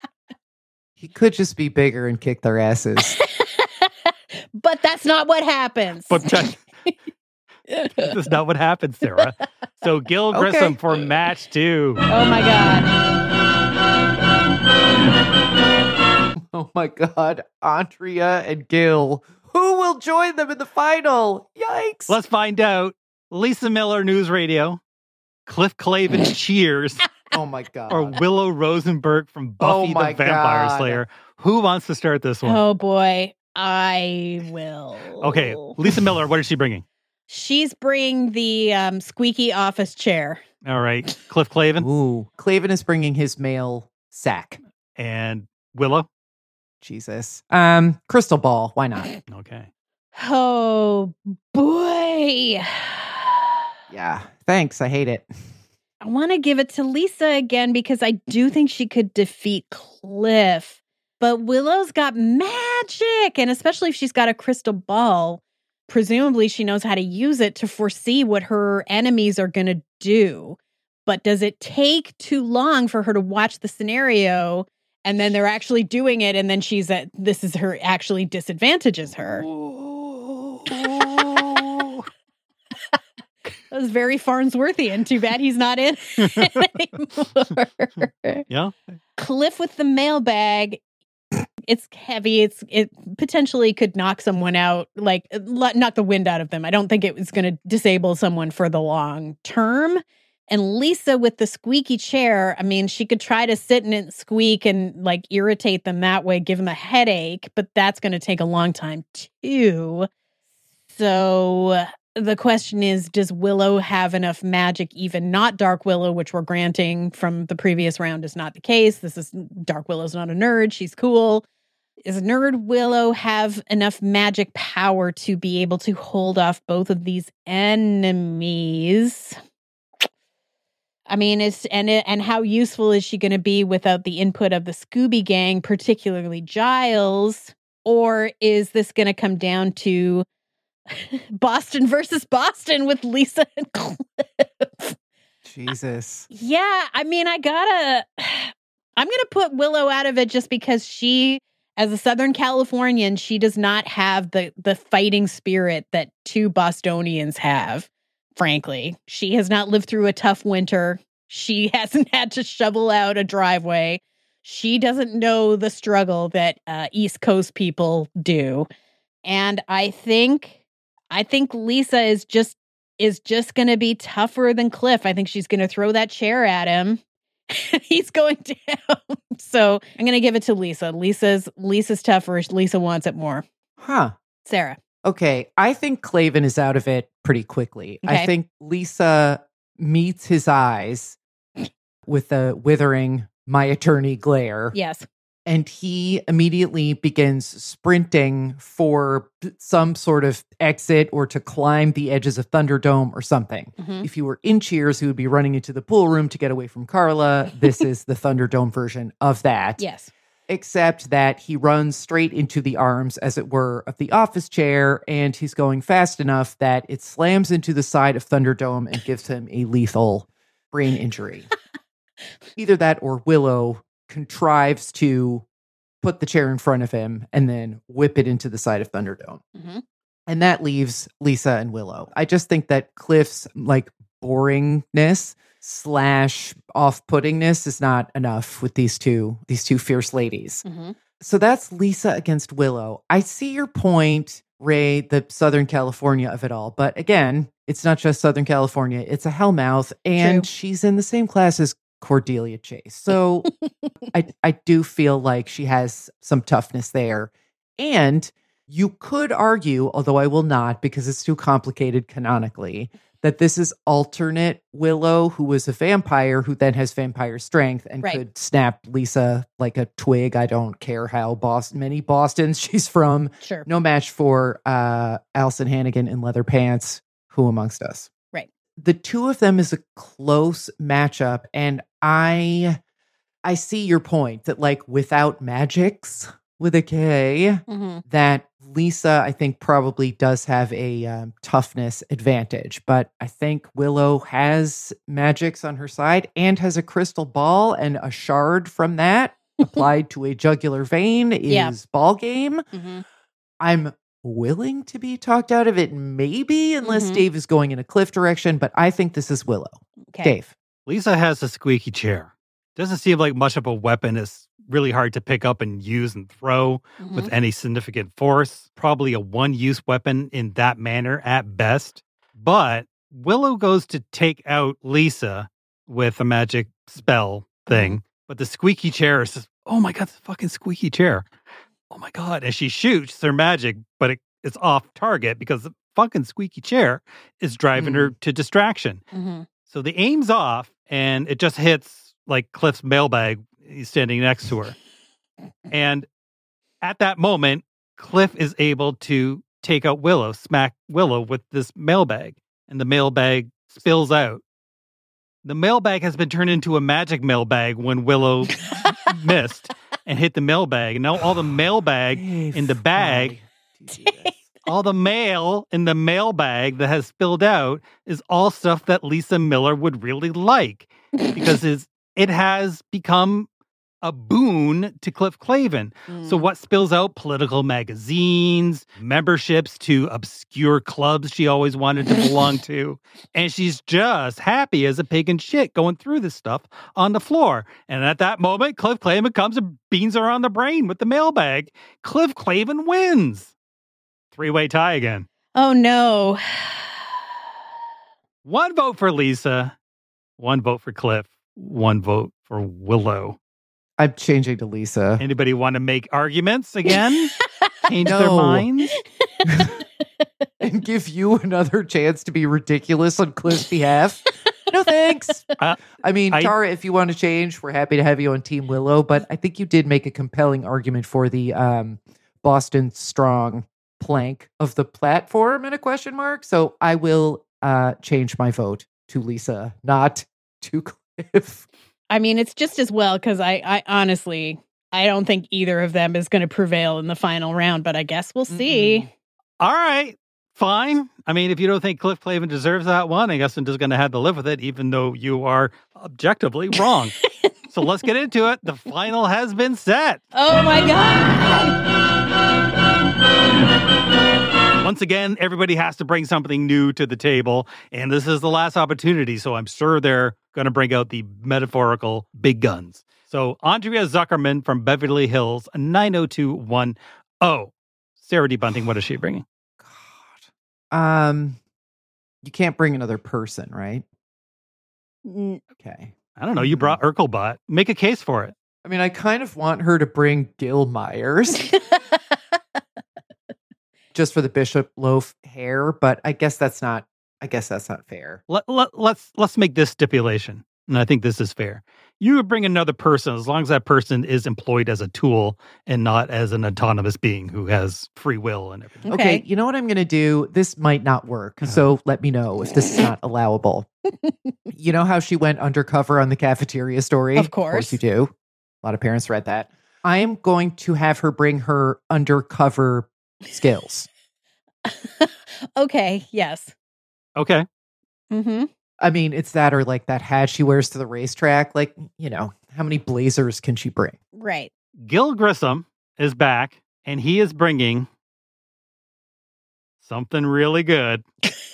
He could just be bigger and kick their asses. But that's not what happens. But that, that's not what happens, Sarah. So Gil Grissom okay. for match two. Oh, my God. Oh, my God. Andrea and Gil. Who will join them in the final? Yikes. Let's find out. Lisa Miller, News Radio. Cliff Clavin, Cheers. Oh, my God. Or Willow Rosenberg from Buffy oh the Vampire God. Slayer. Who wants to start this one? Oh, boy. I will. Okay. Lisa Miller, what is she bringing? She's bringing the um, squeaky office chair. All right. Cliff Clavin? Ooh. Clavin is bringing his mail sack. And Willow? Jesus. Um, crystal ball. Why not? Okay. Oh, boy. Yeah. Thanks. I hate it. I want to give it to Lisa again because I do think she could defeat Cliff. But Willow's got magic, and especially if she's got a crystal ball, presumably she knows how to use it to foresee what her enemies are going to do. But does it take too long for her to watch the scenario and then they're actually doing it, and then she's at, this is her, actually disadvantages her? That was very Farnsworthian. Too bad he's not in anymore. Yeah. Cliff with the mailbag. It's heavy. It's it potentially could knock someone out, like knock the wind out of them. I don't think it was going to disable someone for the long term. And Lisa with the squeaky chair, I mean, she could try to sit in it, squeak, and like irritate them that way, give them a headache, but that's going to take a long time too. So the question is, does Willow have enough magic, even not Dark Willow, which we're granting from the previous round is not the case. This is Dark Willow's not a nerd. She's cool. Does Nerd Willow have enough magic power to be able to hold off both of these enemies? I mean, is and and how useful is she going to be without the input of the Scooby Gang, particularly Giles? Or is this going to come down to Boston versus Boston with Lisa and Cliff? Jesus. Yeah, I mean, I gotta. I'm gonna put Willow out of it just because she, as a Southern Californian, she does not have the the fighting spirit that two Bostonians have. Frankly, she has not lived through a tough winter. She hasn't had to shovel out a driveway. She doesn't know the struggle that uh, East Coast people do, and I think, I think Lisa is just is just going to be tougher than Cliff. I think she's going to throw that chair at him. He's going down. So I'm going to give it to Lisa. Lisa's Lisa's tougher. Lisa wants it more. Huh. Sarah. Okay, I think Clavin is out of it pretty quickly. Okay. I think Lisa meets his eyes with a withering my attorney glare. Yes. And he immediately begins sprinting for some sort of exit or to climb the edges of Thunderdome or something. Mhm. If you were in Cheers, he would be running into the pool room to get away from Carla. This is the Thunderdome version of that. Yes. Except that he runs straight into the arms, as it were, of the office chair, and he's going fast enough that it slams into the side of Thunderdome and gives him a lethal brain injury. Either that or Willow contrives to put the chair in front of him and then whip it into the side of Thunderdome. Mm-hmm. And that leaves Lisa and Willow. I just think that Cliff's like boringness slash off-puttingness is not enough with these two, these two fierce ladies. Mm-hmm. So that's Lisa against Willow. I see your point, Ray, the Southern California of it all. But again, it's not just Southern California. It's a hellmouth. And True. she's in the same class as Cordelia Chase. So I, I do feel like she has some toughness there. And you could argue, although I will not because it's too complicated canonically, that this is alternate Willow, who was a vampire who then has vampire strength and Right. could snap Lisa like a twig. I don't care how Boston, many Bostons she's from. Sure. No match for uh, Allison Hannigan in leather pants. Who amongst us? Right. The two of them is a close matchup, and I, I see your point that like without magics with a K, Mm-hmm. that Lisa, I think, probably does have a um, toughness advantage. But I think Willow has magics on her side and has a crystal ball, and a shard from that applied to a jugular vein is Yeah. ball game. Mm-hmm. I'm willing to be talked out of it, maybe, unless Mhm. Dave is going in a Cliff direction. But I think this is Willow. Okay. Dave. Lisa has a squeaky chair. Doesn't seem like much of a weapon. Is really hard to pick up and use and throw Mhm. with any significant force. Probably a one-use weapon in that manner at best. But Willow goes to take out Lisa with a magic spell thing. But the squeaky chair is just, oh my God, the fucking squeaky chair. Oh my God. And she shoots her magic, but it, it's off target because the fucking squeaky chair is driving her to distraction. Mm-hmm. So the aim's off and it just hits like Cliff's mailbag. He's standing next to her. And at that moment, Cliff is able to take out Willow, smack Willow with this mailbag, and the mailbag spills out. The mailbag has been turned into a magic mailbag when Willow missed and hit the mailbag. And now all the mailbag in the bag, all the mail in the mailbag that has spilled out is all stuff that Lisa Miller would really like because it's, it has become a boon to Cliff Clavin. Mm. So what spills out? Political magazines, memberships to obscure clubs she always wanted to belong to. And she's just happy as a pig in shit going through this stuff on the floor. And at that moment, Cliff Clavin comes and beans her on the brain with the mailbag. Cliff Clavin wins. Three-way tie again. Oh, no. One vote for Lisa, one vote for Cliff, one vote for Willow. I'm changing to Lisa. Anybody want to make arguments again? Change No. their minds? And give you another chance to be ridiculous on Cliff's behalf. No thanks. Uh, I mean, I- Tara, if you want to change, we're happy to have you on Team Willow. But I think you did make a compelling argument for the um, Boston Strong plank of the platform and a question mark. So I will uh, change my vote to Lisa, not to if I mean, it's just as well because I, I honestly, I don't think either of them is going to prevail in the final round, but I guess we'll see. Mm-mm. All right. Fine. I mean, if you don't think Cliff Clavin deserves that one, I guess I'm just going to have to live with it, even though you are objectively wrong. So let's get into it. The final has been set. Oh my God. Once again, everybody has to bring something new to the table, and this is the last opportunity, so I'm sure they're going to bring out the metaphorical big guns. So Andrea Zuckerman from Beverly Hills, nine oh two one oh. Sarah D. Bunting, what is she bringing? Um, you can't bring another person, right? N- Okay. I don't know. You brought Urkelbot. Make a case for it. I mean, I kind of want her to bring Gil Myers just for the Bishop Loaf hair, but I guess that's not. I guess that's not fair. Let, let, let's let's make this stipulation, and I think this is fair. You would bring another person as long as that person is employed as a tool and not as an autonomous being who has free will and everything. Okay, Okay. you know what I'm going to do? This might not work, so let me know if this is not allowable. You know how she went undercover on the cafeteria story? Of Of course course. you do. A lot of parents read that. I am going to have her bring her undercover skills. Okay, yes. Okay. Mm-hmm. I mean, it's that or like that hat she wears to the racetrack. Like, you know, how many blazers can she bring? Right. Gil Grissom is back, and he is bringing something really good,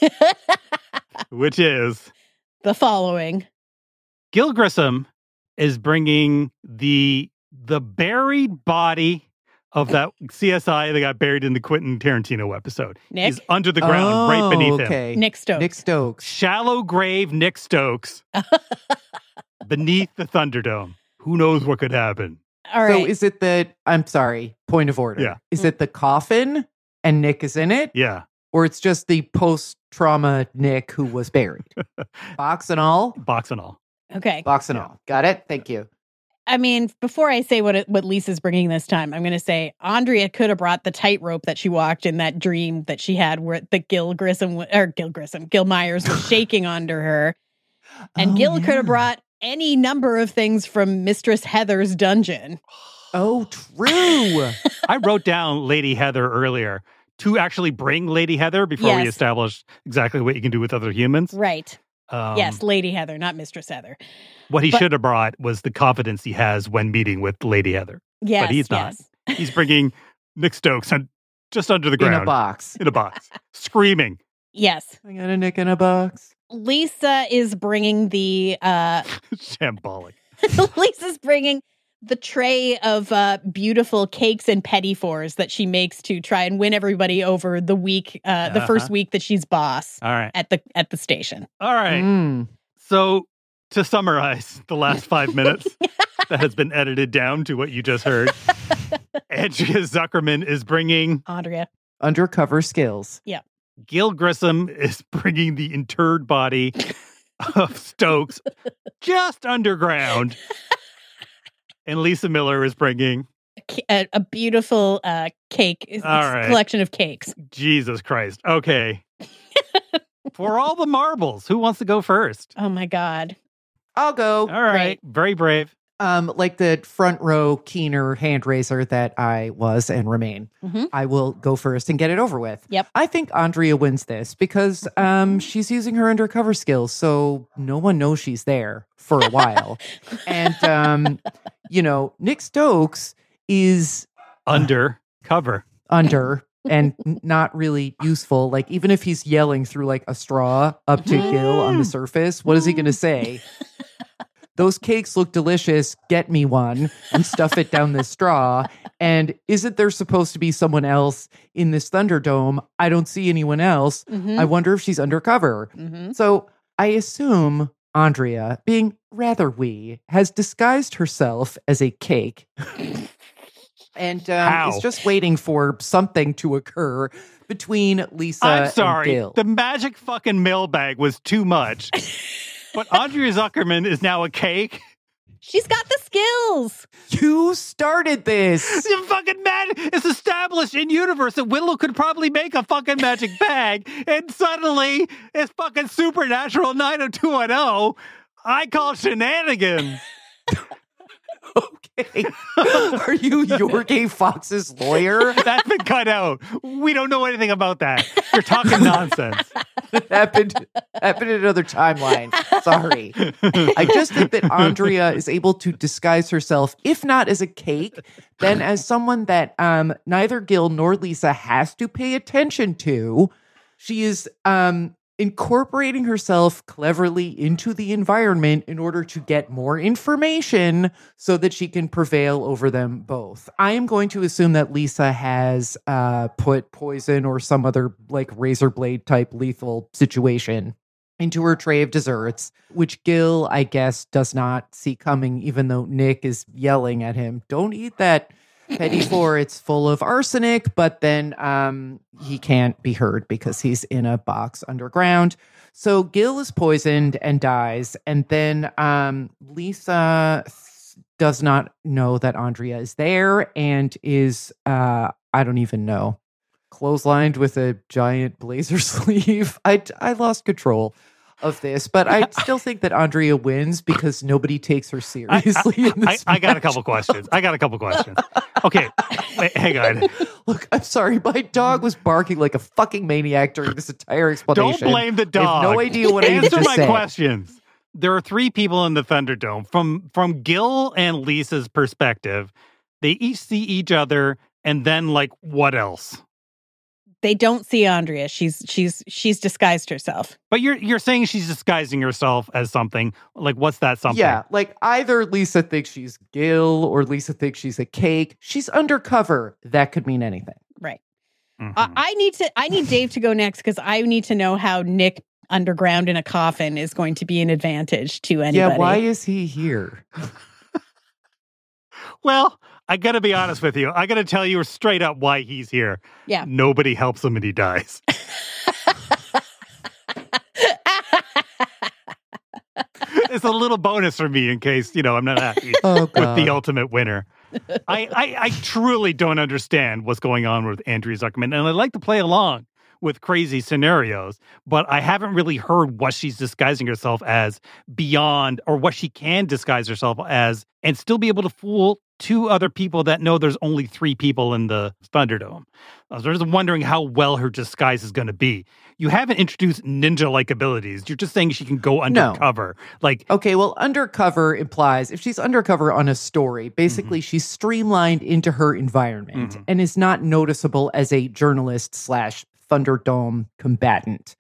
which is The following. Gil Grissom is bringing the the buried body of that C S I that got buried in the Quentin Tarantino episode. Nick? He's under the ground, right beneath him. okay. Nick Stokes. Nick Stokes. Shallow grave Nick Stokes beneath the Thunderdome. Who knows what could happen? All right. So is it the, I'm sorry, point of order. Yeah. Is it the coffin and Nick is in it? Yeah. Or it's just the post-trauma Nick who was buried? Box and all? Box and all. okay. Box and Yeah. all. Got it? Thank you. I mean, before I say what it, what Lisa's bringing this time, I'm going to say Andrea could have brought the tightrope that she walked in that dream that she had, where the Gil Grissom w- or Gil Grissom, Gil Myers was shaking under her, and Oh, Gil could yeah. have brought any number of things from Mistress Heather's dungeon. Oh, true. I wrote down Lady Heather earlier to actually bring Lady Heather before we Yes. establish exactly what you can do with other humans. Right. Um, yes, Lady Heather, not Mistress Heather. What he But- should have brought was the confidence he has when meeting with Lady Heather. Yes, But he's not. yes. He's bringing Nick Stokes on, just under the In ground. a box. In a box. Screaming. Yes. I got a Nick in a box. Lisa is bringing the uh Shambolic. Lisa's bringing the tray of uh beautiful cakes and petit fours that she makes to try and win everybody over the week uh the first Uh-huh. week that she's boss All right. at the at the station. All right. Mm. So to summarize the last five minutes that has been edited down to what you just heard, Andrea Zuckerman is bringing, Andrea. Undercover skills. Gil Grissom is bringing the interred body of Stokes just underground. And Lisa Miller is bringing, A, a beautiful uh cake it's All a right. collection of cakes. Jesus Christ. Okay. For all the marbles, who wants to go first? Oh my god. I'll go. All right. Very brave. Um, like the front row keener hand raiser that I was and remain. Mhm. I will go first and get it over with. Yep. I think Andrea wins this because um she's using her undercover skills, so no one knows she's there for a while. And um, you know, Nick Stokes is Under cover. under and n- not really useful. Like, even if he's yelling through like a straw up to Gil on the surface, what is he going to say? Those cakes look delicious. Get me one and stuff it down this straw. And isn't there supposed to be someone else in this Thunderdome? I don't see anyone else. Mhm. I wonder if she's undercover. Mhm. So I assume Andrea, being rather wee, has disguised herself as a cake. And um, How? is just waiting for something to occur between Lisa I'm sorry. and Gil. The magic fucking mailbag was too much. But Andrea Zuckerman is now a cake. She's got the skills. You started this. It's fucking mad. It's established in universe that Willow could probably make a fucking magic bag, and suddenly it's fucking supernatural nine oh two one oh. I call shenanigans. Okay. Are you Jorge Fox's lawyer? That's been cut out. We don't know anything about that. You're talking nonsense. It happened, happened in another timeline. Sorry. I just think that Andrea is able to disguise herself, if not as a cake, then as someone that um, neither Gil nor Lisa has to pay attention to. She is um, incorporating herself cleverly into the environment in order to get more information so that she can prevail over them both. I am going to assume that Lisa has uh, put poison or some other like razor blade type lethal situation into her tray of desserts, which Gil, I guess, does not see coming, even though Nick is yelling at him, don't eat that petit four, it's full of arsenic, but then um, he can't be heard because he's in a box underground. So Gil is poisoned and dies, and then um, Lisa does not know that Andrea is there and is, uh, I don't even know, clotheslined with a giant blazer sleeve. I, I lost control of this, but I still think that Andrea wins because nobody takes her seriously. I, I, in this I, I got a match. couple questions. I got a couple questions. Okay, wait, hang on. Look, I'm sorry. My dog was barking like a fucking maniac during this entire explanation. Don't blame the dog. I have no idea what I Answer just my said. questions. There are three people in the Thunderdome. From from Gil and Lisa's perspective, they each see each other, and then like what else? They don't see Andrea. She's she's she's disguised herself. But you're you're saying she's disguising herself as something. Like, what's that something? Yeah, like either Lisa thinks she's Gil or Lisa thinks she's a cake. She's undercover. That could mean anything. Right. Mhm. Uh, I need to. I need Dave to go next because I need to know how Nick underground in a coffin is going to be an advantage to anybody. Yeah, why is he here? Well, I got to be honest with you. I got to tell you straight up why he's here. Yeah. Nobody helps him and he dies. It's a little bonus for me in case, you know, I'm not happy Oh, with God. the ultimate winner. I, I, I truly don't understand what's going on with Andrea Zuckerman. And I like to play along with crazy scenarios, but I haven't really heard what she's disguising herself as beyond, or what she can disguise herself as and still be able to fool two other people that know there's only three people in the Thunderdome. I was just wondering how well her disguise is going to be. You haven't introduced ninja-like abilities. You're just saying she can go undercover. Like, Okay, well, undercover implies if she's undercover on a story, basically she's streamlined into her environment Mhm. and is not noticeable as a journalist slash Thunderdome combatant.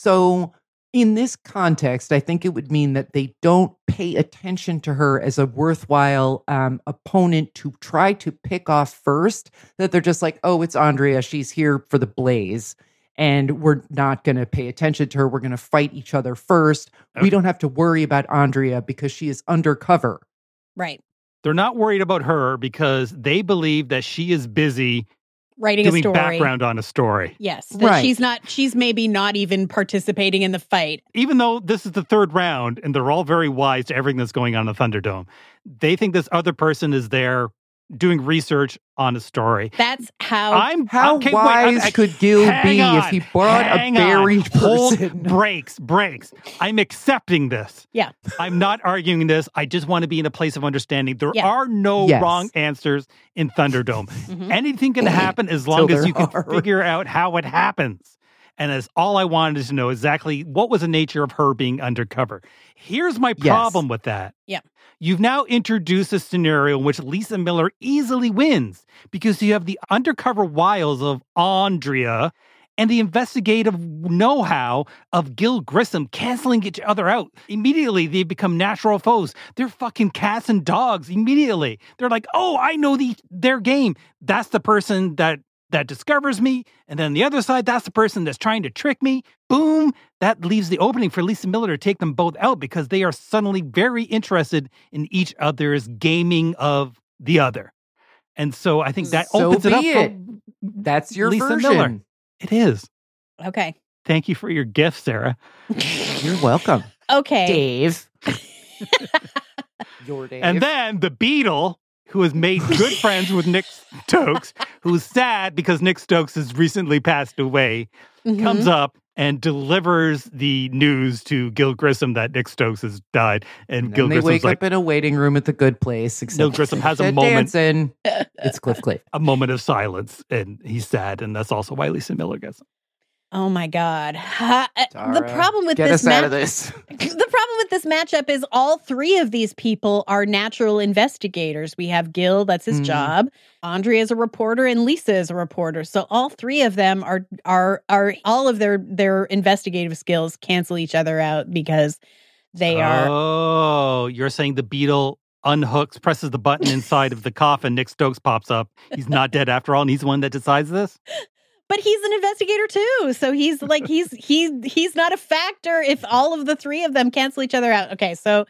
So in this context, I think it would mean that they don't pay attention to her as a worthwhile um, opponent to try to pick off first, that they're just like, oh, it's Andrea. She's here for the blaze. And we're not going to pay attention to her. We're going to fight each other first. Okay. We don't have to worry about Andrea because she is undercover. Right. they're not worried about her because they believe that she is busy Writing doing a story. background on a story. Yes. That Right. she's not, she's maybe not even participating in the fight. Even though this is the third round and they're all very wise to everything that's going on in the Thunderdome, they think this other person is there doing research on a story. That's how. I'm How okay, wait, wise I'm- I- could Gil hang be on, if he brought hang a on. buried Hold, person? breaks, breaks. I'm accepting this. Yeah. I'm not arguing this. I just want to be in a place of understanding. There Yeah. are no Yes. wrong answers in Thunderdome. Mhm. Anything can happen as long Till as there you can are. figure out how it happens. And that's all I wanted to know exactly what was the nature of her being undercover. Here's my Yes. problem with that. Yeah. You've now introduced a scenario in which Lisa Miller easily wins because you have the undercover wiles of Andrea and the investigative know-how of Gil Grissom canceling each other out. Immediately, they become natural foes. They're fucking cats and dogs immediately. They're like, oh, I know the their game. That's the person that that discovers me. And then the other side, that's the person that's trying to trick me. Boom. That leaves the opening for Lisa Miller to take them both out because they are suddenly very interested in each other's gaming of the other. And so I think that So opens it up be for it. That's your Lisa version. Miller. It is. Okay. Thank you for your gift, Sarah. You're welcome, Okay. Dave. Your Dave. And then the Beetle, who has made good friends with Nick Stokes, who's sad because Nick Stokes has recently passed away, Mhm. comes up and delivers the news to Gil Grissom that Nick Stokes has died. And, And Gil they Grissom's wake like, up in a waiting room at the Good Place. Except Gil Grissom has a they're moment. dancing. It's Cliff Clay. a moment of silence, and he's sad, and that's also why Lisa Miller gets him. Oh my God. Ha- uh, the Tara, problem with get this us out match- of this. the problem with this matchup is all three of these people are natural investigators. We have Gil, that's his Mhm. job. Andrea is a reporter, and Lisa is a reporter. So all three of them are are are all of their their investigative skills cancel each other out because they are. Oh, you're saying the beetle unhooks, presses the button inside of the coffin. Nick Stokes pops up. He's not dead after all, and he's the one that decides this? But he's an investigator too, so he's like he's he's he's not a factor if all of the three of them cancel each other out. Okay, so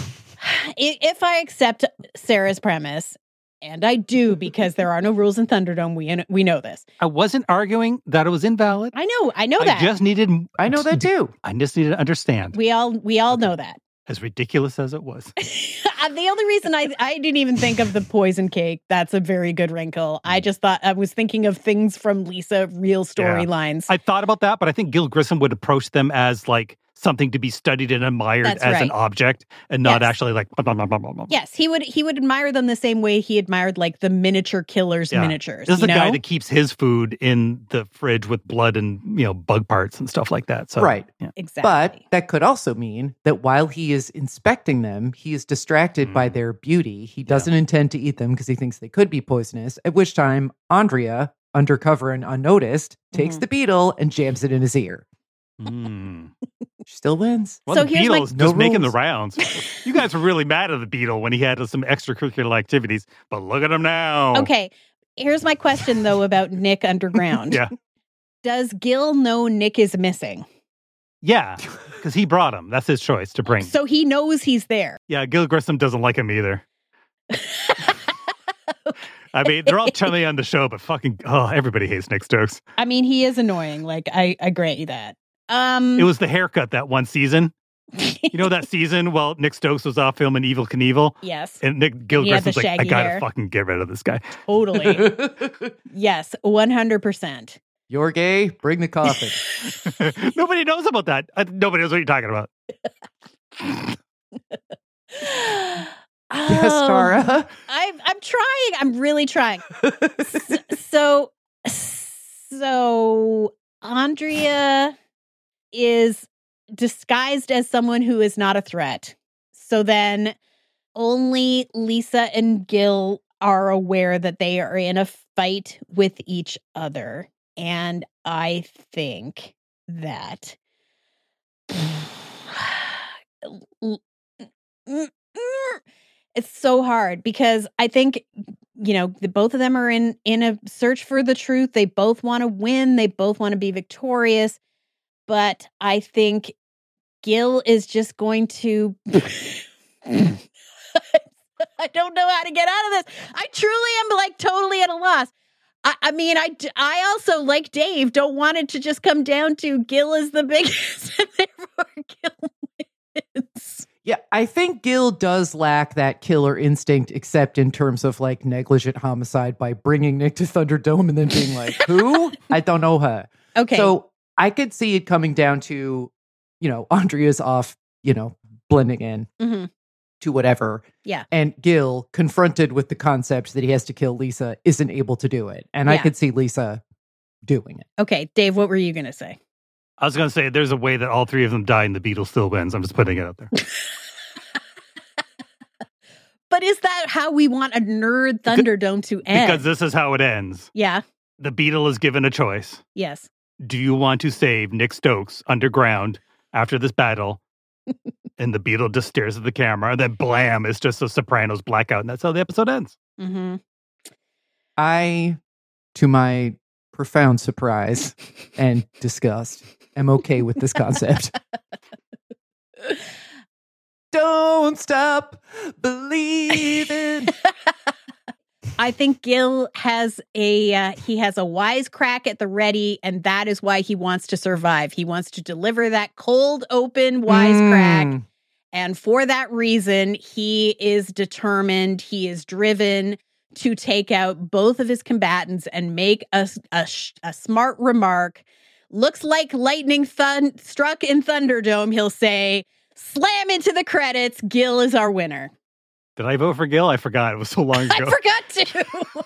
i- if I accept Sarah's premise, and I do because there are no rules in Thunderdome, we we know this. I wasn't arguing that it was invalid. I know, I know that. I just needed. I know that too. I just needed to understand. we all we all know that. As ridiculous as it was. The only reason I I didn't even think of the poison cake, that's a very good wrinkle. I just thought I was thinking of things from Lisa, real storylines. I thought about that, but I think Gil Grissom would approach them as like something to be studied and admired That's as right. an object, and not Yes. actually like. Blah, blah, blah, blah, blah, blah. Yes, he would he would admire them the same way he admired like the miniature killer's Yeah. miniatures. This is you the know? guy that keeps his food in the fridge with blood and you know bug parts and stuff like that. So Right. yeah. Exactly. But that could also mean that while he is inspecting them, he is distracted by Mm. their beauty. He doesn't intend to eat them because he thinks they could be poisonous, at which time Andrea, undercover and unnoticed, takes Mhm. the beetle and jams it in his ear. Mm. She still wins. Well, So the here's my- Beatles No just making the rules. rounds. You guys were really mad at the Beatle when he had some extracurricular activities, but look at him now. Okay, here's my question though about Nick Underground. Yeah. Does Gil know Nick is missing? Yeah, because he brought him. That's his choice to bring. So he knows he's there. Yeah, Gil Grissom doesn't like him either. I mean, they're all chummy on the show, but fucking, oh, everybody hates Nick Stokes. I mean, he is annoying. Like I, I grant you that. Um, It was the haircut that one season. You know that season? Well, Nick Stokes was off filming Evil Knievel, yes, and Nick Gil And he had the Grissom's like, I shaggy gotta hair. fucking get rid of this guy. totally. Yes, one hundred percent. You're gay? Bring the coffin. Nobody knows about that. Uh, Nobody knows what you're talking about. Yes, Tara. I'm I'm trying. I'm really trying. S- so so Andrea is disguised as someone who is not a threat. So then only Lisa and Gil are aware that they are in a fight with each other. And I think that it's so hard because I think, you know, the both of them are in in a search for the truth. They both want to win. They both want to be victorious. But I think Gil is just going to I don't know how to get out of this. I truly am like totally at a loss. I, I mean, I, I also, like Dave, don't want it to just come down to Gil is the biggest and therefore Gil wins. Yeah, I think Gil does lack that killer instinct, except in terms of like negligent homicide by bringing Nick to Thunderdome and then being like, who? I don't know her. Okay. So I could see it coming down to, you know, Andrea's off, you know, blending in hmm to whatever. Yeah. And Gil, confronted with the concept that he has to kill Lisa, isn't able to do it. And I Yeah. could see Lisa doing it. Okay, Dave, what were you going to say? I was going to say there's a way that all three of them die and the Beatles still wins. I'm just putting it out there. But is that how we want a nerd Thunderdome to end? Because this is how it ends. yeah. The Beatle is given a choice. Yes. Do you want to save Nick Stokes underground after this battle? And the Beatle just stares at the camera, and then blam, it's just a Sopranos blackout, and that's how the episode ends. Mm-hmm. I, to my profound surprise and disgust, am okay with this concept. Don't stop believing. I think Gil has a uh, he has a wise crack at the ready, and that is why he wants to survive. He wants to deliver that cold, open wise crack, Mm. and for that reason, he is determined. He is driven to take out both of his combatants and make a a, sh- a smart remark, looks like lightning thun- struck in Thunderdome, he'll say, slam into the credits. Gil is our winner. Did I vote for Gil? I forgot. It was so long ago. I forgot to.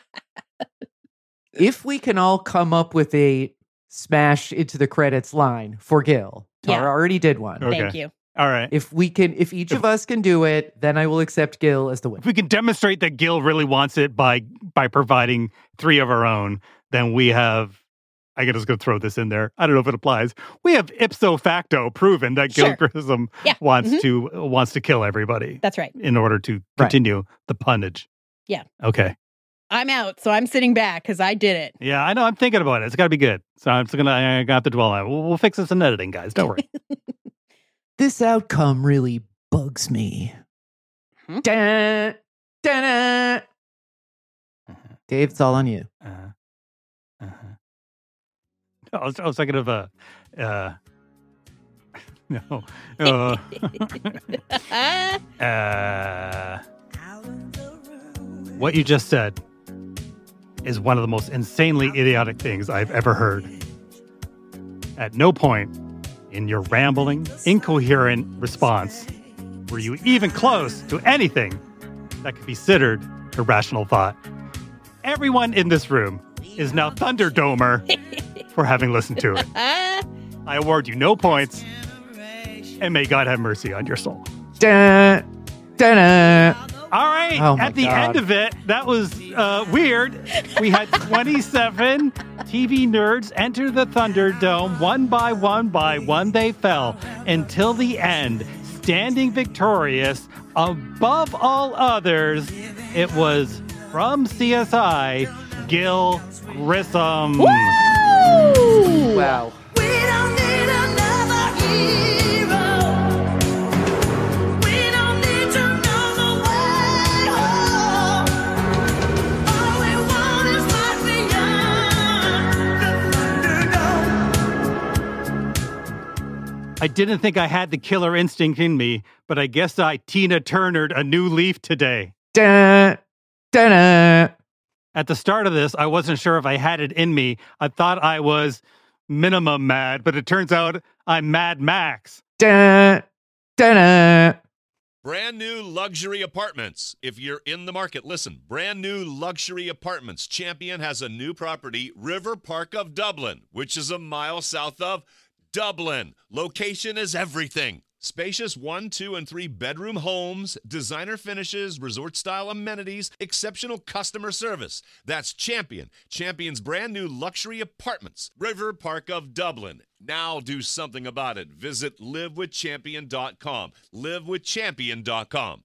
If we can all come up with a smash into the credits line for Gil, Tara Yeah. already did one. Okay. Thank you. All right. If we can, if each of us can do it, then I will accept Gil as the winner. If we can demonstrate that Gil really wants it by by providing three of our own, then we have, I can just go throw this in there. I don't know if it applies. We have ipso facto proven that Gil Sure. Grissom Yeah. wants Mhm. to wants to kill everybody That's right. in order to Right. continue the punnage. Yeah. Okay. I'm out, so I'm sitting back because I did it. Yeah, I know. I'm thinking about it. It's got to be good. So I'm just gonna. I got to dwell on it. We'll, we'll fix this in editing, guys. Don't worry. This outcome really bugs me. Hmm? Dun, dun, dun. Dave, it's all on you. Uh-huh. Uh-huh. I was, I was thinking of a. Uh, no. Uh, uh, what you just said is one of the most insanely idiotic things I've ever heard. At no point in your rambling, incoherent response were you even close to anything that could be considered a rational thought. Everyone in this room is now Thunderdomer for having listened to it. I award you no points, and may God have mercy on your soul. Dun, dun, dun. All right, Oh my at the God. end of it, that was uh, weird. We had twenty-seven T V nerds enter the Thunderdome. One by one by one, they fell until the end, standing victorious above all others. It was from C S I, Gil Grissom. Woo! Wow. I didn't think I had the killer instinct in me, but I guess I Tina Turnered a new leaf today. Dun, dun, dun. At the start of this, I wasn't sure if I had it in me. I thought I was minimum mad, but it turns out I'm Mad Max. Dun, dun, dun. Brand new luxury apartments. If you're in the market, listen. Brand new luxury apartments. Champion has a new property, River Park of Dublin, which is a mile south of Dublin. Location is everything. Spacious one, two, and three bedroom homes, designer finishes, resort-style amenities, exceptional customer service. That's Champion. Champion's brand new luxury apartments, River Park of Dublin. Now do something about it. Visit live with champion dot com. live with champion dot com.